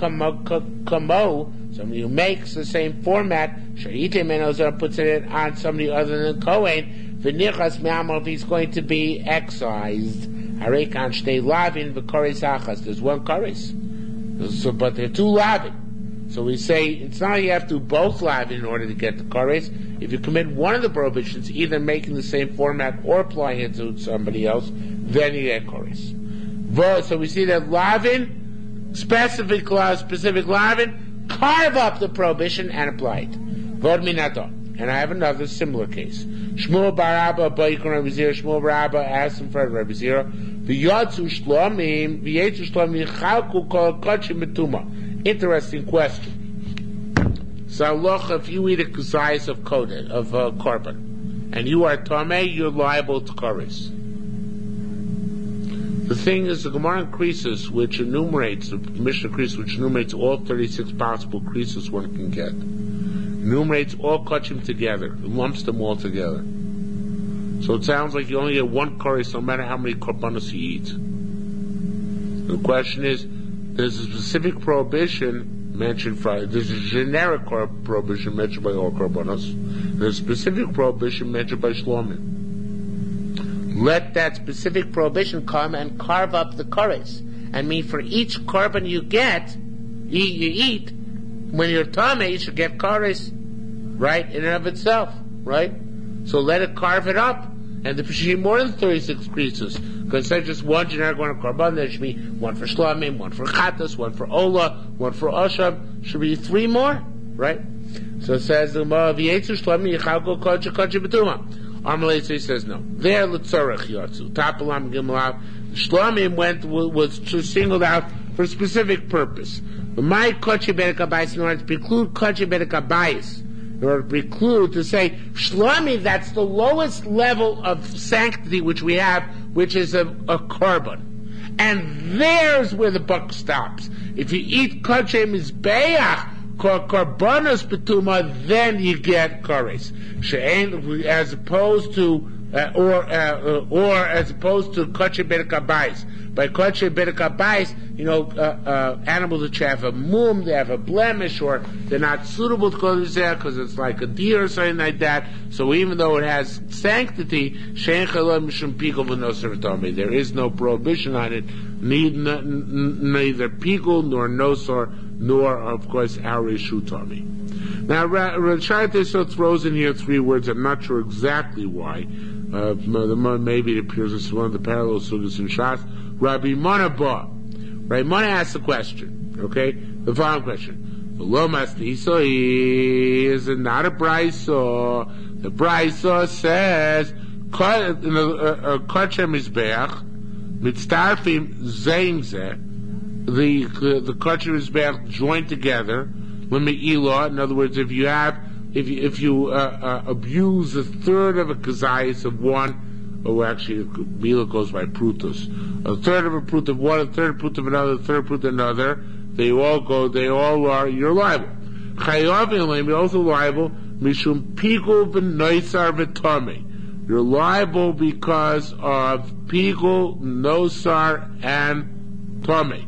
kamo, somebody who makes the same format, Sharitim Menozar puts it on somebody other than Kohen, V'nichas me'amor, if he's going to be excised, Harekan shtei lavin v'koris achas, there's one koris. So, but there are two lavin. So we say, it's not you have to both lavin in order to get the koris. If you commit one of the prohibitions, either making the same format or applying it to somebody else, then you get koris. So we see that lavin, specific specific lavin, carve up the prohibition and apply it. Vod minato. And I have another similar case. Shmuel bar Abba ba'ikon Rabbi Zira. Shmuel bar Abba asked in front of Rabbi Zira, v'yotzu shlomim, v'yetzu shlomim, chalku kol kodshim betuma. Interesting question. So look, if you eat a kazayas of kodesh, of uh, korban, and you are tameh, you're liable to koris. The thing is, the Gemara in Krisus, which enumerates, the Mishnah Krisus, which enumerates all thirty-six possible Krisus one can get, enumerates all kachim together, lumps them all together. So it sounds like you only get one koris no matter how many korbanos you eat. The question is, there's a specific prohibition mentioned for, there's a generic prohibition mentioned by all korbanos, there's a specific prohibition mentioned by shlomim. Let that specific prohibition come and carve up the koris. I mean, for each korban you get, you, you eat, when you're tameh, you should get koris, right, in and of itself, right? So let it carve it up, and there should be more than thirty-six krisus. Because instead of just one generic one of korban, there should be one for shlamim, one for chatas, one for ola, one for osham, should be three more, right? So it says, v'yetzu shlamim yichalko kodsh kodsh betuma. Amalei says no. There, l'tzorech yotzu. Tapalam gimelav. Shlamim went, was singled out for a specific purpose. But my kochi bedek abayis, in order to preclude kochi bedek abayis, nor to preclude, to say, Shlomi, that's the lowest level of sanctity which we have, which is a, a korban. And there's where the buck stops. If you eat Kodshe Mizbeach, Korbanos Petuma, then you get Kores. She'ein, as opposed to, uh, or, uh, or as opposed to Kodshe Berka Bais. By Kodshe Berka Bais, you know, uh, uh, animals which have a mum, they have a blemish, or they're not suitable to Kodesh Zeh because it's like a deer or something like that. So even though it has sanctity, Shein Chalom Mishum Pikul V'Nosar V'Tomei, there is no prohibition on it, neither, neither Pikul nor Nosar, nor, of course, our Reshu Tomei. Now, Rashai Tesot throws in here three words. I'm not sure exactly why. Uh, maybe it appears as one of the parallel sugas in Shas. Rabbi Mona Ba. Rabbi Mona asks a question, okay? The following question. Lomas Niso is not a Braiso. The Braiso says, Kodshe Mizbeach, Mitztarfim Zeimzeh, the the Kodshe Mizbeach joined together, L'me'ilah, in other words, if you have, if you, if you uh, uh, abuse a third of a kazayas of one, oh, actually, Mila goes by prutus. A third of a prut of one, a third prut of another, a third prut of another. They all go, they all are, you're liable. Chayavim, you're also liable, mishum pikul v'noisar v'tomei. You're liable because of pikul, nosar, and tomei.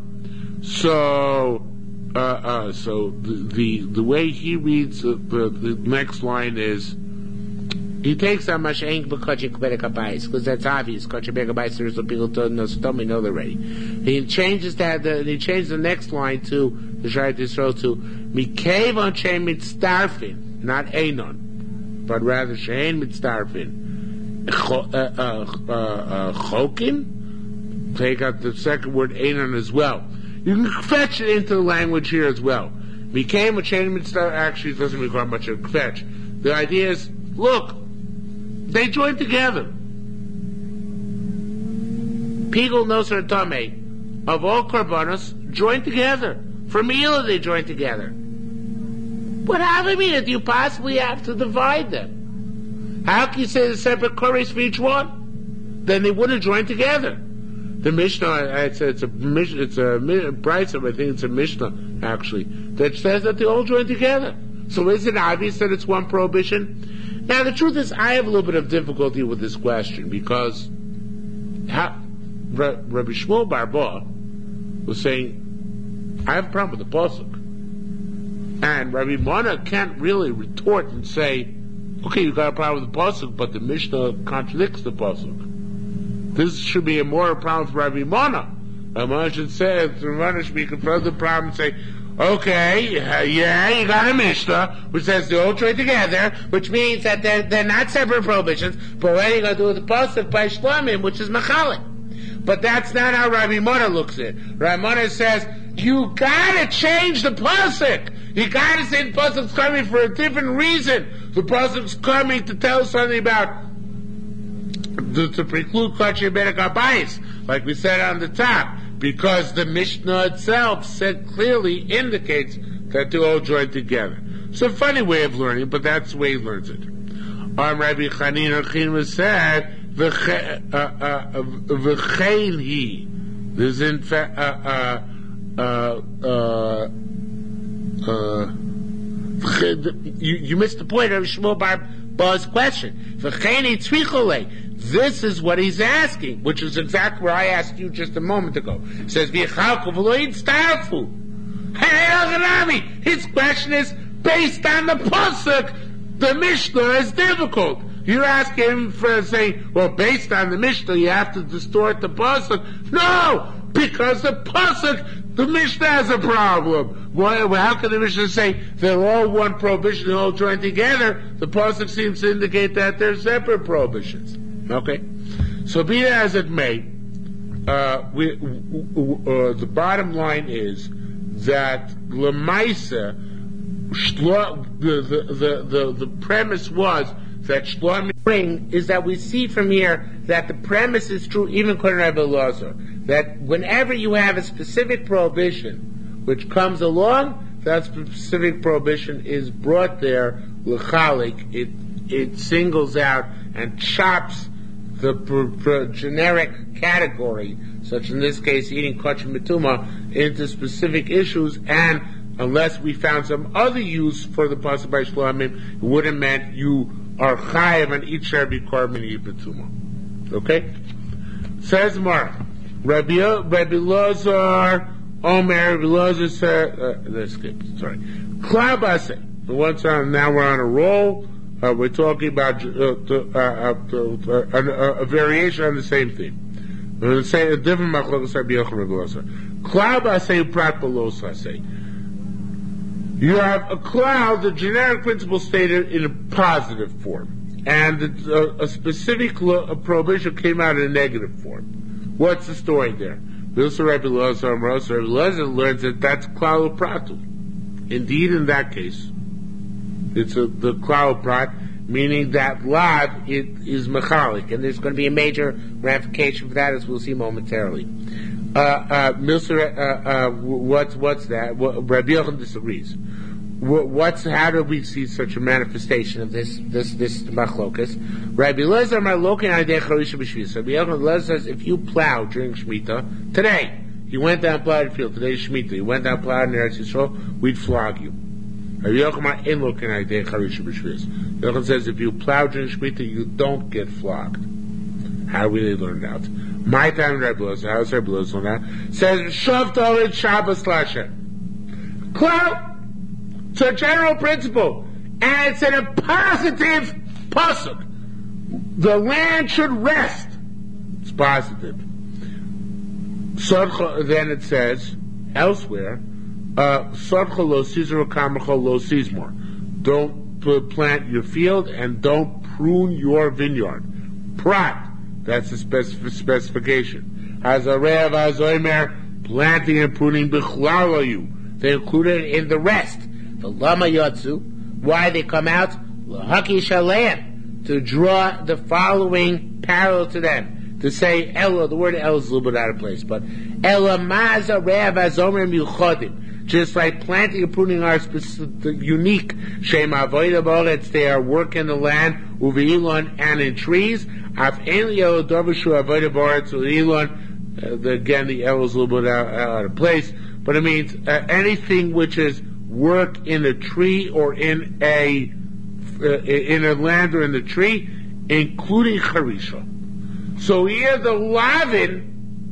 So, uh, uh, so the, the, the way he reads uh, the, the next line is, he takes on Mashenk B'Kochik Bedekabais, because that's obvious. Kochik Bedekabais, there's some people to know, so we know already. He changes that, the, he changes the next line to, the Shayat Yisrael to, Mikev on Shein Mitzdarfin, not Einon, but rather Shein Mitzdarfin. Chokim? Take out the second word, Einon, as well. You can fetch it into the language here as well. Mikev on Shein Mitzdarfin, actually, it doesn't require much of a fetch. The idea is, look, they joined together. Pigul Nosar Tomei, of all korbanos, joined together. For Mila, they joined together. What how do you mean? Do you possibly have to divide them? How can you say there's separate kores for each one? Then they wouldn't join together. The Mishnah, it's a, it's a Mishnah, it's a Brisa, I think it's a Mishnah actually, that says that they all join together. So is it obvious that it's one prohibition? Now, the truth is, I have a little bit of difficulty with this question because how, Rabbi Shmuel Barba was saying, I have a problem with the pasuk, and Rabbi Mona can't really retort and say, okay, you got a problem with the pasuk, but the Mishnah contradicts the pasuk. This should be a more problem for Rabbi Mona. Rabbi Mona should say, Rabbi Mona should be confronted with the problem and say, okay, uh, yeah, you got a Mishnah, which says they all join together, which means that they're, they're not separate prohibitions, but what are you going to do with the pasuk by Shlomim, which is Machalik? But that's not how Rabbi Mona looks at it. Rabbi Mona says, you gotta change the pasuk. You gotta say the pasuk's coming for a different reason. The pasuk's coming to tell us something about, to, to preclude Kodshe Berka Bais, like we said on the top. Because the Mishnah itself said clearly indicates that they all joined together. It's a funny way of learning, but that's the way he learns it. Um, Rabbi Chanina Chinma said, "V'chein he." There's in fact, uh, uh, uh, uh, you, you missed the point of Shmuel Bar Ba's question. V'chein he tzrichole. This is what he's asking, which is exactly what I asked you just a moment ago. It says, his question is based on the pasuk. The Mishnah is difficult. You're asking him for saying, well, based on the Mishnah, you have to distort the pasuk. No! Because the pasuk, the Mishnah has a problem. Why, how can the Mishnah say they're all one prohibition, they all join together? The pasuk seems to indicate that they're separate prohibitions. Okay, so be that as it may, uh, we, uh, the bottom line is that Lemaisa, the, the, the, the, the premise was that Shlomi ring is that we see from here that the premise is true even according to Rabbi Elazar, that whenever you have a specific prohibition which comes along, that specific prohibition is brought there, l'chalik, it it singles out and chops the pr- pr- generic category, such in this case eating kosher mituma, into specific issues, and unless we found some other use for the pasuk by shlamim, it would have meant you are chayav on each every korban eat mituma. Okay? Says Mark, Rabbi Rabbi Lazar, Omer, Rabbi Lazar said, uh, let's skip, sorry. Klabase, the one time, now we're on a roll, uh, we're talking about uh, uh, uh, uh, uh, a variation on the same theme. We're going to say a different machlokes Rabbi Yochanan Rabbi Lazar. Klabase, prat belosase. You have a cloud, the generic principle stated in a positive form. And a, a specific lo- a prohibition came out in a negative form. What's the story there? Rabbi Lazar learns that that's klal pratu. Indeed, in that case, it's a, the klal prat, meaning that lav it is mechalik, and there's going to be a major ramification for that, as we'll see momentarily. Uh, uh, Milser, uh, uh, what's what's that? What, Rabbi Yochanan disagrees. What's how do we see such a manifestation of this this this machlokas? Rabbi Lezer machlokin adei charisha b'shvisa. Rabbi Lezer says if you plow during Shemitah today, you went down plowed the field today is Shemitah, you went down plowed in Eretz Yisrael, we'd flog you. Rabbi Yochanan in lokin adei charisha b'shvisa. Yochanan says if you plow during Shemitah, you don't get flogged. How do we learn that? My time Rabbi Lezer, how's Rabbi Lezer now? Says shavta it Shabbos lashem. Cloud. It's a general principle, and it's in a positive pasuk. The land should rest. It's positive. Then it says elsewhere, "Sadcha lo sizro kamacha lo sizmor." Don't plant your field and don't prune your vineyard. Prat. That's the specif- specification. As a rev as oimer, planting and pruning bichlal you. They included it in the rest. The lama yatsu, why they come out, lahaki shaleim, to draw the following parallel to them, to say Ella. The word Ella is a little bit out of place, but Ella maza rev azomer yuchodim, just like planting and pruning are specific, unique. Shema avoida boretz, they are work in the land, uveilon and in trees. Af enli dovishu avoida boretz uveilon. Again, the Ella is a little bit out, out of place, but it means uh, anything which is work in a tree or in a uh, in a land or in the tree, including charisha. So here the lavin,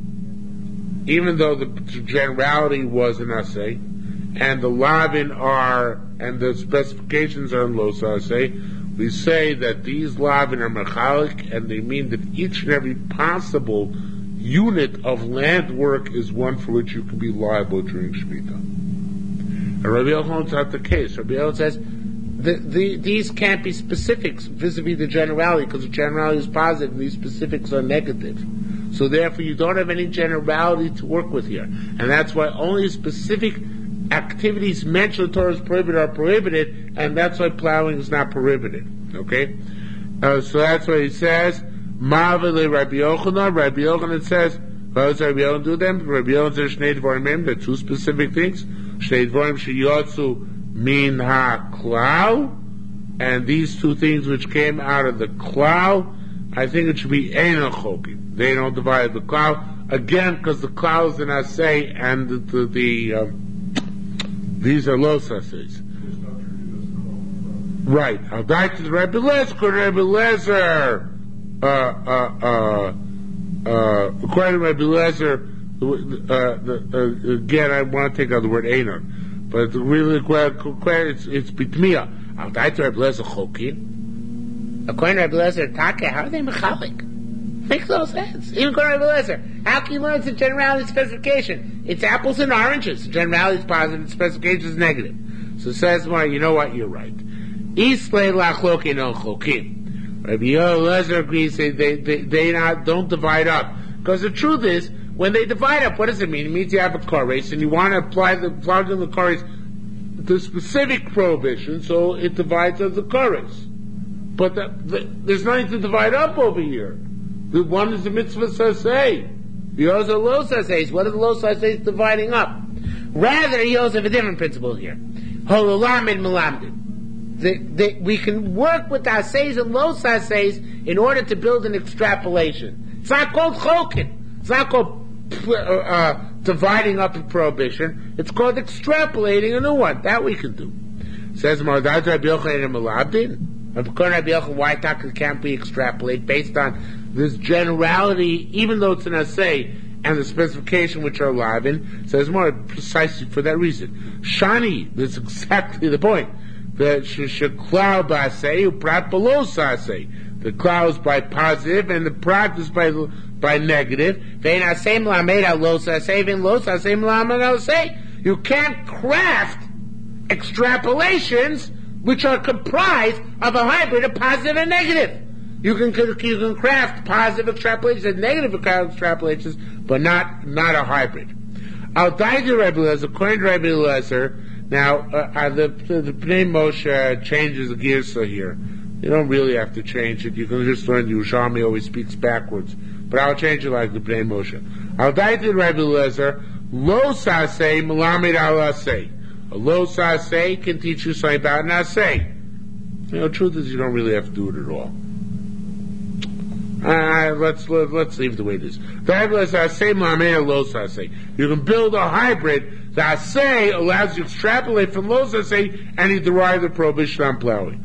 even though the generality was an assay, and the lavin are and the specifications are in los assay, we say that these lavin are mechalik, and they mean that each and every possible unit of land work is one for which you can be liable during Shemitah. And Rabbi Yochanan is not the case. Rabbi Yochanan says the, the, these can't be specifics vis-a-vis the generality, because the generality is positive and these specifics are negative. So therefore you don't have any generality to work with here. And that's why only specific activities mentioned in the Torah is prohibited are prohibited, and that's why plowing is not prohibited. Okay? Uh, so that's why he says, Ma'avele Rabbi Yochanan. Rabbi Yochanan says, how does Rabbi Yochanan do them? Rabbi Yochanan says, Shnei Dvarim, there are two specific things. Shnei Dvarim sheyotzu min ha-klal, and these two things which came out of the klal, I think it should be Eina Chokim. They don't divide the klal, again, because the klal is an assay, and the, the, the um, these are los assays. Right. I'll die to the Rebbe Lezer, Rebbe Lezer, uh, uh, uh, uh, according to Rebbe Lezer, Uh, the, uh, again, I want to take out the word Einar, but really, it's it's bitmia. I'll die to Rebbe Lezer chokin. According to Rebbe Lezer, Taka, how are they mechalik? Makes no sense. Even according to Rebbe Lezer, how can you learn the generality specification? It's apples and oranges. The generality is positive, the specification is negative. So it says, well, you know what? You're right. Islay lachlokin on chokin. Rabbi Lezer agrees they they they, they not, don't divide up, because the truth is, when they divide up, what does it mean? It means you have a car race and you want to apply the apply to the car race the specific prohibition, so it divides up the car race. But the, the, there's nothing to divide up over here. The one is the mitzvah saseh. The other is the lo saseh. What are the lo saseh dividing up? Rather, he also have a different principle here. Hololamid melamdid. The, the, we can work with aseis and los aseis in order to build an extrapolation. It's not called chokin. It's not called uh, uh, dividing up a prohibition. It's called extrapolating a new one. That we can do. Says Mardad Rabbi Yochanan and Melabdin. Rabbi Yochanan, why Taka can't be extrapolated based on this generality, even though it's an assay, and the specification which are alive in, says more precisely for that reason. Shani, that's exactly the point. The sheklau b'asei uprat below sasei. The cloud is by positive and the prat is by by negative. Vein asei melamed al lo sasei, vein lo sasei melamed al sei. You can't craft extrapolations which are comprised of a hybrid of positive and negative. You can you can craft positive extrapolations and negative extrapolations, but not not a hybrid. Al da'idu Rabbi Eliezer, according to Rabbi Eliezer, now uh, uh, the the, the Pnei Moshe changes the gears so here. You don't really have to change it. You can just learn the Yerushalmi always speaks backwards. But I'll change it like the Pnei Moshe. Al da'idu Rabbi Eliezer, lo sasei melamed al asei. A lo sasei can teach you something about an asei. You know, the truth is you don't really have to do it at all. Uh, let's let, let's leave it the way it is. You can build a hybrid. The asay allows you to extrapolate from lo sasei and you derive the prohibition on plowing.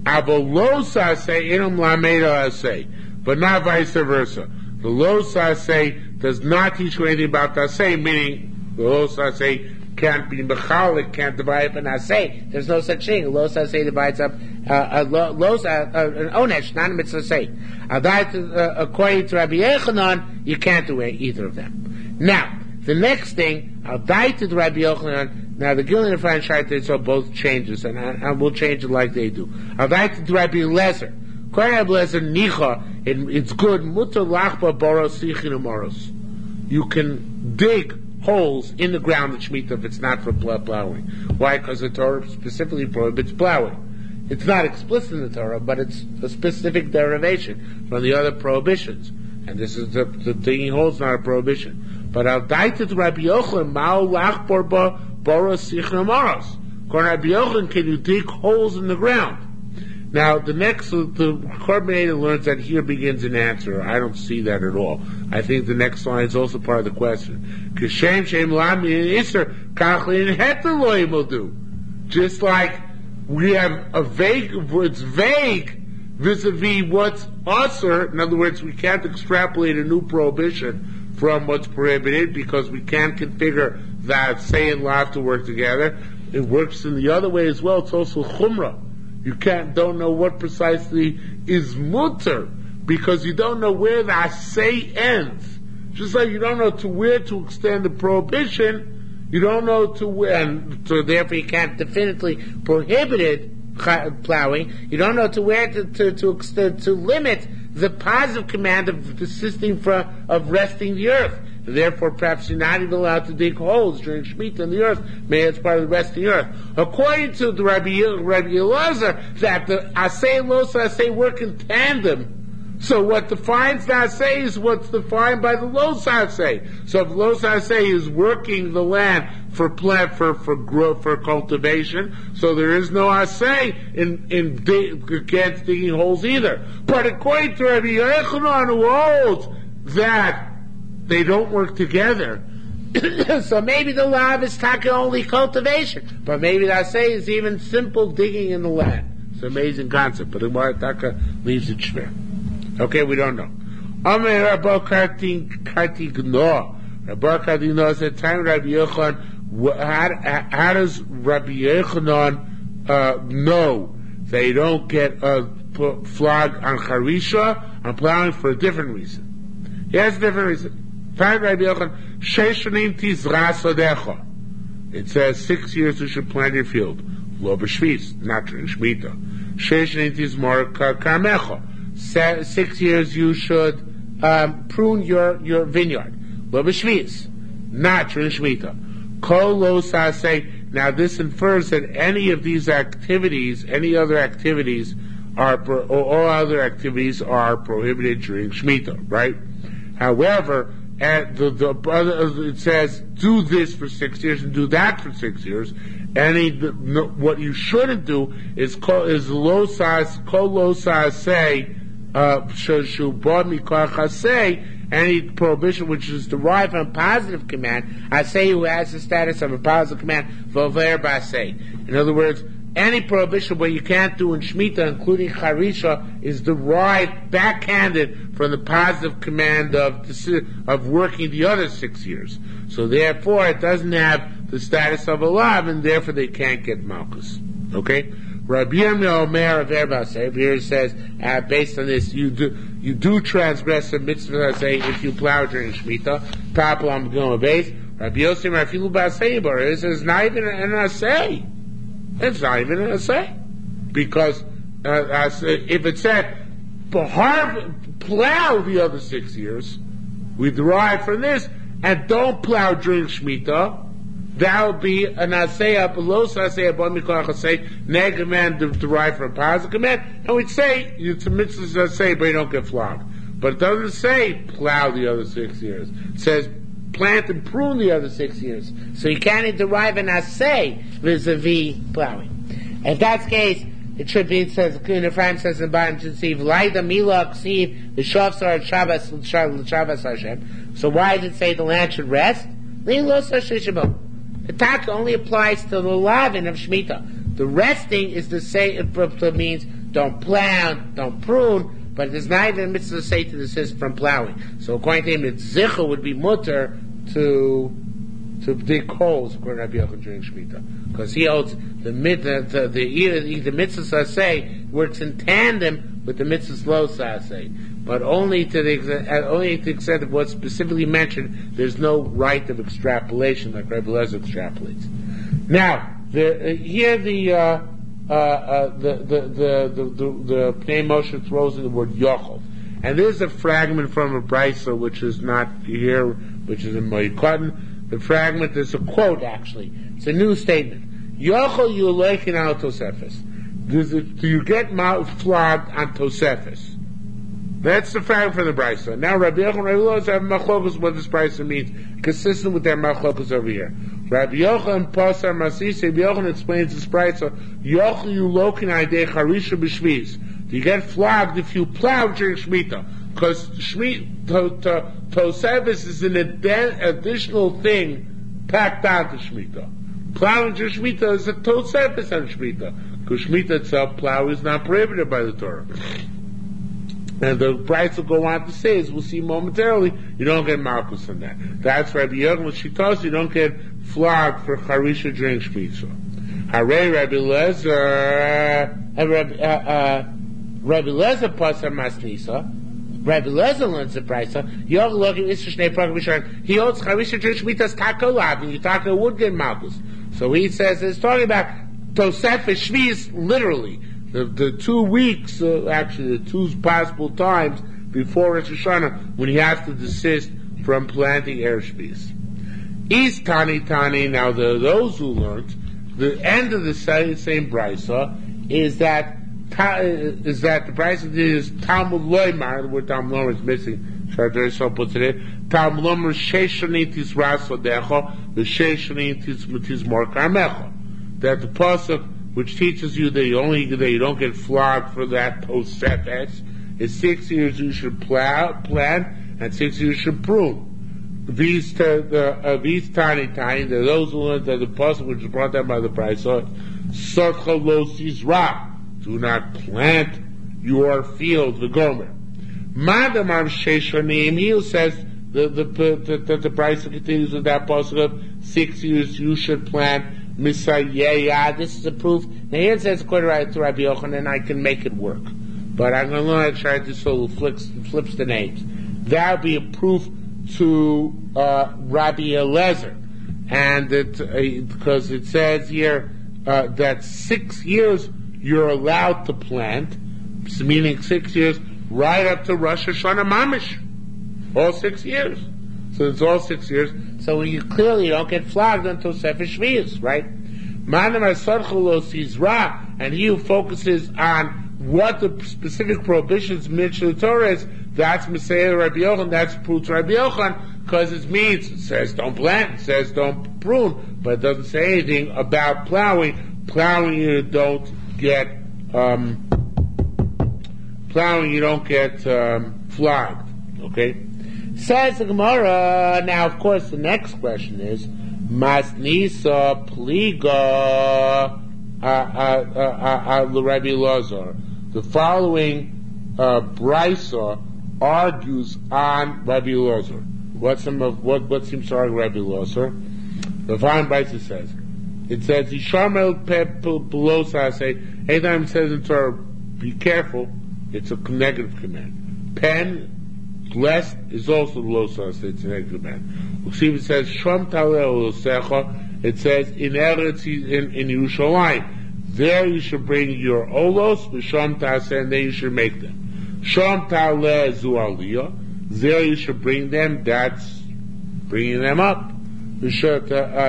But not vice versa. The lo sasei does not teach you anything about the asay, meaning the lo sasei can't be mechalik, can't divide up an asay. There's no such thing. A lo sasei divides up uh, a lo, lo, uh, an onesh, not a mitzvah say. Uh, according to Rabbi Yochanan, you can't do either of them. Now, the next thing, I'll die to Rabbi Yochanan. Now, the Gilin and Fran Shaita, so both changes, and I, I will change it like they do. I'll die to Rabbi Eliezer. According to Rabbi Eliezer, nicha, it, it's good. Mutar lachba boros sichin umoros. You can dig holes in the ground in Shemitah if it's not for plowing. Why? Because the Torah specifically prohibits plowing. It's not explicit in the Torah, but it's a specific derivation from the other prohibitions. And this is the, the digging holes, not a prohibition. But al daitet Rabbi Yochanan, ma'u lachbor boros sichna moros. According to Rabbi Yochanan, can you dig holes in the ground? Now, the next, the Korban learns that here begins an answer. I don't see that at all. I think the next line is also part of the question. Kishem shem lam iser kachlin heter lo yimoldu. Just like we have a vague, it's vague vis-a-vis what's usher. In other words, we can't extrapolate a new prohibition from what's prohibited because we can't configure that say and lav to work together. It works in the other way as well. It's also chumrah. You can't, don't know what precisely is mutter because you don't know where the asay ends. Just like you don't know to where to extend the prohibition, you don't know to where, and so therefore you can't definitively prohibit it, plowing. You don't know to where to to to, extend, to limit the positive command of persisting for of resting the earth. Therefore, perhaps you're not even allowed to dig holes during Shemitah in the earth. Maybe it's part of the rest of the earth. According to the Rabbi, Rabbi Eliezer, that the asay and lo asay work in tandem. So what defines the asay is what's defined by the lo asay. So if lo asay is working the land for plant for for growth for cultivation, so there is no asay in in dig, against digging holes either. But according to Rabbi Yochanan, who holds that they don't work together. So maybe the lav is taka only cultivation, but maybe the asay is even simple digging in the land. It's an amazing concept, but the Gemara taka leaves it shver. Okay, we don't know. Amei Rabbi Kartigno. Rabbi Kartigno said, "Time Rabbi Yochanan. How, how does Rabbi Yochanan uh, know they don't get a flog on charisha on plowing for a different reason? He has a different reason." It says six years you should plant your field. Lo b'shvis, not during Shemitah. Six years you should um, prune your, your vineyard. Lo b'shvis, not during Shemitah. Kol lo saseh. Now this infers that any of these activities, any other activities, are pro- or all other activities are prohibited during Shemitah, right? However, and the, the other, it says do this for six years and do that for six years. And he, the, no, what you shouldn't do is call is losas kol losas say uh shu bought me say any prohibition which is derived from a positive command. I say who has the status of a positive command. Vover say. In other words, any prohibition where you can't do in Shemitah, including Charisha, is derived, backhanded from the positive command of of working the other six years. So therefore, it doesn't have the status of a lav, and therefore they can't get Malchus. Okay? Rabbi Yirmiyah Omer of Erbaseh here says, uh, based on this, you do you do transgress a mitzvah. Say if you plow during Shemitah, Paplam Gilma base. Rabbi Yosef Rafilu Basei Bar. It says not even an assay. It's not even an assay because uh, uh, if it said plow the other six years, we derive from this, and don't plow during Shemitah. That would be an asaya below asaya bon mikol asay negative command derived from a positive command, and we'd say it's a mitzvah asay, but you don't get flogged. But it doesn't say plow the other six years. It says plant and prune the other six years. So you can't derive an asay vis-a-vis plowing. If that's the case, it should be. It says in the Ephraim says in the bottom to see Laida Mila Ksiv the Shofsar Shabbos Shabbos Hashem. So why does it say the land should rest? Lilos Hashem. The taka only applies to the lavin of Shemitah. The resting is the say, it means don't plow, don't prune, but it is not even a mitzvah to say to desist from plowing. So according to him, it's zichah would be mutter to to dig holes, according to Rabbi Yochanan during Shemitah. Because he holds the mid the the, the, the mitzvah say works in tandem with the mitzvah lo say. But only to the only to the extent of what's specifically mentioned, there's no right of extrapolation like Rebbe Lezer extrapolates. Now, the, uh, here the, uh, uh, uh, the the the the the, the Pnei Moshe throws in the word Yochel, and there's a fragment from a brisa which is not here, which is in Moed Katan. The fragment is a quote actually. It's a new statement. Yochel you leikin al Tosefes. Do you get flogged on Tosefes? That's the fragment from the brisa. Now Rabbi Yochanan and Rabbi Elazar have machlokas what this brisa means, consistent with their machlokas over here. Rabbi Yochanan Pasar Masisi, Rabbi Yochanan explains this brisa. Yochel you lokin idei charisha b'shviz. Do you get flogged if you plow during Shemitah? Because Shemitah to, to, Tosefes is an ad- additional thing packed onto Shemitah. Plowing during Shemitah is a Tosefes on Shemitah, because Shemitah itself, plow is not prohibited by the Torah. And the price will go on to say, as we'll see momentarily, you don't get Malchus on that. That's Rabbi Yochanan, what she tells you, you don't get flogged for Charisha during Shemitah. Hare Rabbi Lezer, uh, Rabbi, uh, uh, Rabbi Lezer Pasar Masnisa, Rabbi Lezer learns the price. Yochanan looking at Isra Shnei Pragim Yisrael. He holds Charisha during Shemitah's Takolav, and Yitaka would get Malchus. So he says, it's talking about Tosefes Shviz, literally. The, the two weeks, uh, actually the two possible times before Rosh Hashanah when he has to desist from planting Ereshvis. Is Tani Tani, now the, those who learned, the end of the same, same brisa is that is that the brisa is Talmud Loimar, the word Talmud Loimar is missing, Shadar puts it in, Talmud Loimar Sheshanitis Rasodecho, the Sheshanitis Mutis Mor Karmecho. That the pasuk which teaches you that you only that you don't get flogged for that Tosefes is six years you should plow, plant, and six years you should prune. These the these tiny tiny those who learned that the pasuk which is brought down by the price so Sotcha lo sizra, do not plant your field, the gomer. Madamar Sheshanim, he says the the the, the, the price continues with that pasuk of six years you should plant. Misayeh, this is a proof. Now here it says according to Rabbi Yochanan, and I can make it work. But I'm going to learn how to try to so flips, flips the names. That would be a proof to uh, Rabbi Eliezer. And it, uh, because it says here uh, that six years you're allowed to plant, meaning six years right up to Rosh Hashanah Mamish. All six years. So it's all six years. So you clearly don't get flogged until Sefer Shvius, right? And he who focuses on what the specific prohibitions mentioned in the Torah is, that's Messiah Rabbi Yochanan, that's Prut Rabbi Yochanan, because it means, it says don't plant, it says don't prune, but it doesn't say anything about plowing. Plowing you don't get, um, plowing you don't get, um, flogged, okay? Says the Gemara, now of course the next question is, Mas Nisa Pliga, uh, uh, uh, uh, uh, Rabbi Elazar. The following uh, brisa argues on Rabbi Elazar. What's some of what what seems to argue Rabbi Elazar? The following brisa says, it says Yishamel below say. Anytime it says in Torah, be careful, it's a negative command. Pen, blessed, is also below say. It's a negative command. We see it says Shom Talel Secha. It says in Eretz in in Yerushalayim. There you should bring your olos, v'sham ta'aseh, and there you should make them. Sham ta'aleh zu aliyah. There you should bring them, that's bringing them up. V'sham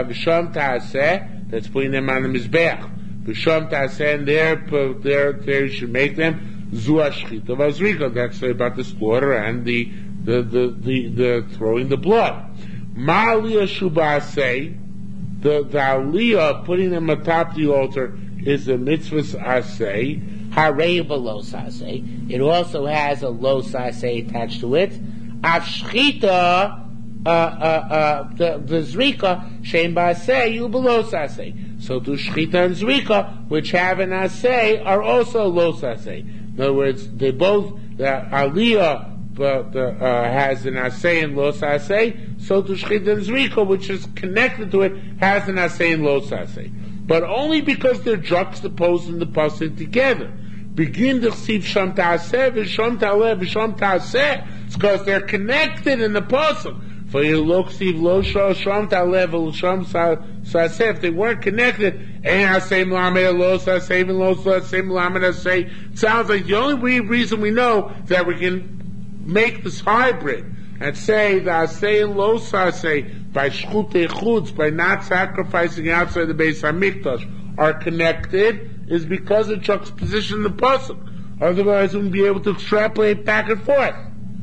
ta'aseh, that's putting them on the mizbeach. V'sham ta'aseh, and there, there, there you should make them. Zu ashchita v'azrika, that's about the slaughter and the, the, the, the, the throwing the blood. Ma'aliyah shubaseh, the, the aliyah, putting them atop the altar, is a mitzvah's aseh, harei v'los aseh. It also has a los aseh attached to it. Avshchita, uh, uh, uh, the, the zrika, shem ba'aseh, you belos aseh. So do shchita and zrika, which have an aseh, are also los aseh. In other words, they both, the aliyah, but uh, has an aseh and los aseh, so do shchita and zrika, which is connected to it, has an aseh and los aseh. But only because they're juxtaposed in the pasuk together. Begin to see Sham Ta'aseh, V'Sham Ta'aleh, V'Sham Ta'aseh. It's because they're connected in the pasuk. For you look, see, Lo Sham Ta'aleh, V'Sham Ta'aseh. If they weren't connected, Ein Aseh M'Lamed, Lo Ta'aseh, Lo Ta'aseh M'Lamed Aseh. It sounds like the only reason we know that we can make this hybrid and say the Aseh and Lo Ta'aseh by shchutei chutz, by not sacrificing outside the Beis Hamikdash, are connected, is because of juxtaposition in the pasuk. Otherwise, we wouldn't be able to extrapolate back and forth.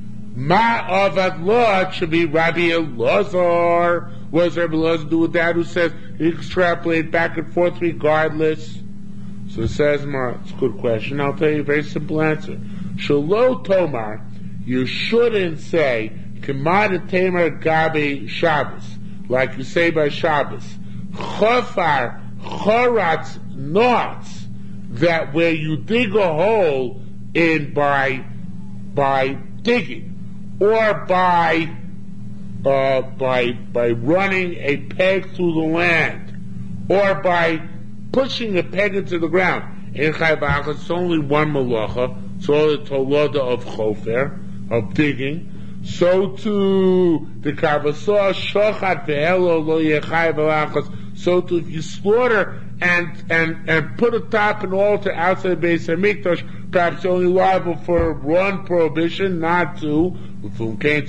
Ma avad lo should be Rabbi Elazar. What does Rabbi Elazar do with that? Who says you extrapolate back and forth regardless? So it says, it's a good question. I'll tell you a very simple answer. Shalo Tomar, you shouldn't say K'mad Tamer Gabi Shabbos, like you say by Shabbos. Chofar Choratz Noatz, that where you dig a hole in by by digging, or by uh, by by running a peg through the land, or by pushing a peg into the ground. In Chayvach, it's only one malacha. It's all the toloda of chofer, of digging. So too, the kavasah shochat ve'elo lo yechai v'lachos. So too, if you slaughter and and and put atop an altar outside the Beis Hamikdash, perhaps you're only liable for one prohibition, not two. That's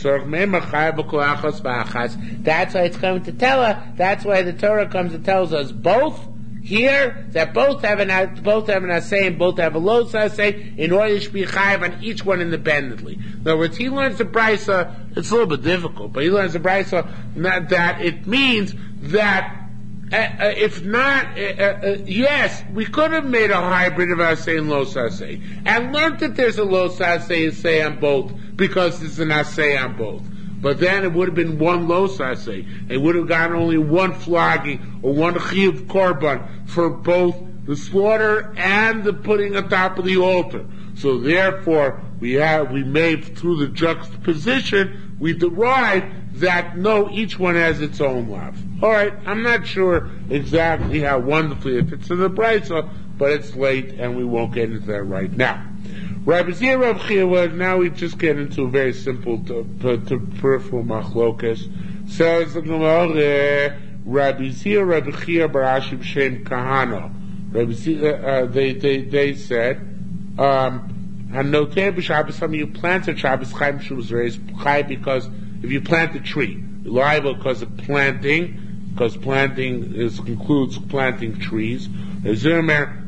why it's coming to tell us. That's why the Torah comes and tells us both here that both have an both have an asay and both have a los asay in order to be chayav on each one independently. In other words, he learns the brisa. It's a little bit difficult, but he learns the brisa that it means that uh, uh, if not, uh, uh, yes, we could have made a hybrid of asay and los asay and learned that there's a los asay and say on both because there's an asay on both. But then it would have been one los asay. It would have gotten only one flogging or one chiyuv korban for both the slaughter and the putting on top of the altar. So therefore, we have we made through the juxtaposition, we derive that no, each one has its own lav. All right, I'm not sure exactly how wonderfully it fits in the brisa, but it's late and we won't get into that right now. Rabbi Zia, Rabbi Chia, now we just get into a very simple to, to, to peripheral machlokas. Says the Gemara, Rabbi Zia, Rabbi Chia, Barashim Shem Kahana. Rabbi Zia, uh, they, they, they said, um, Hanoter b'Shabbos, some of you planted Shabbos, Chaim Shuv's raised, Chai, because if you plant a tree, you're liable because of planting, because planting is, includes planting trees. Zermer,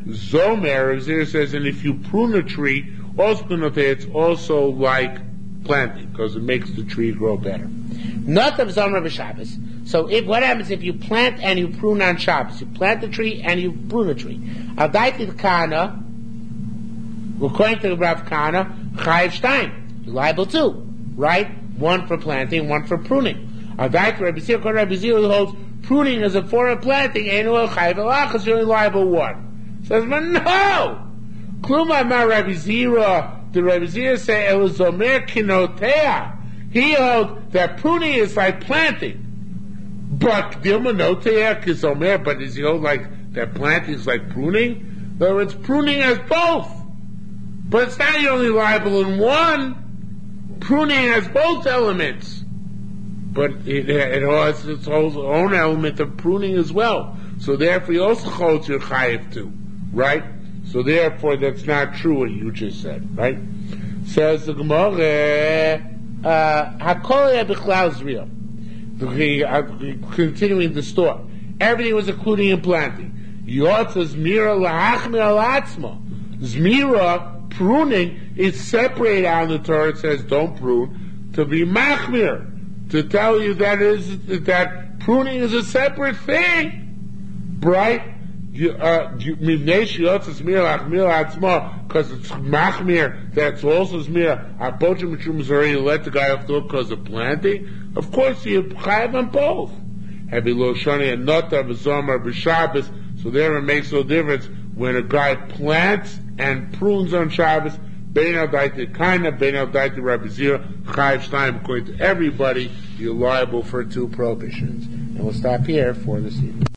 Zomer, Rabbi Zira says, and if you prune a tree, also it's also like planting, because it makes the tree grow better. Not of Zomer b'Shabbos. So if, what happens if you plant and you prune on Shabbos? You plant the tree and you prune a tree. Adaitit Kana, according to Rav Kana, Chayiv Stein. You're liable too, right? One for planting, one for pruning. Adaitit Rabbi Zira, Rabbi Zira holds pruning is a form of planting, and Chayiv Alachas, you're only liable one. Says, but no! Kluma ma Rabbi Zira, the Rabbi Zira say, El Zomer Kinotea. He held that pruning is like planting. But Dilma Notea Kizomer, but is he hold like that planting is like pruning? In other words, pruning has both. But it's not only liable in one. Pruning has both elements. But it, it has its own element of pruning as well. So therefore, he also holds your chayiv too, right? So therefore, that's not true what you just said, right? Says the Gemara, Hakol Bichlal Zriya. Continuing the story, everything was including in planting. Yotza Zmira lahachmir alatzma. Zmira, pruning, is separated out in the Torah. It says don't prune, to be machmir, to tell you that is that pruning is a separate thing, right? Because it's machmir, that's also zmira. Apochim Mishum is already let the guy off the hook because of planting. Of course, you chayav on both. Heavy lo shani and nota v'zomer b'Shabbos. So there it makes no difference when a guy plants and prunes on Shabbos. Bein al daiti kaina, bein al daiti Rabbi Zira, chayav shnayim. According to everybody, you're liable for two prohibitions. And we'll stop here for this evening.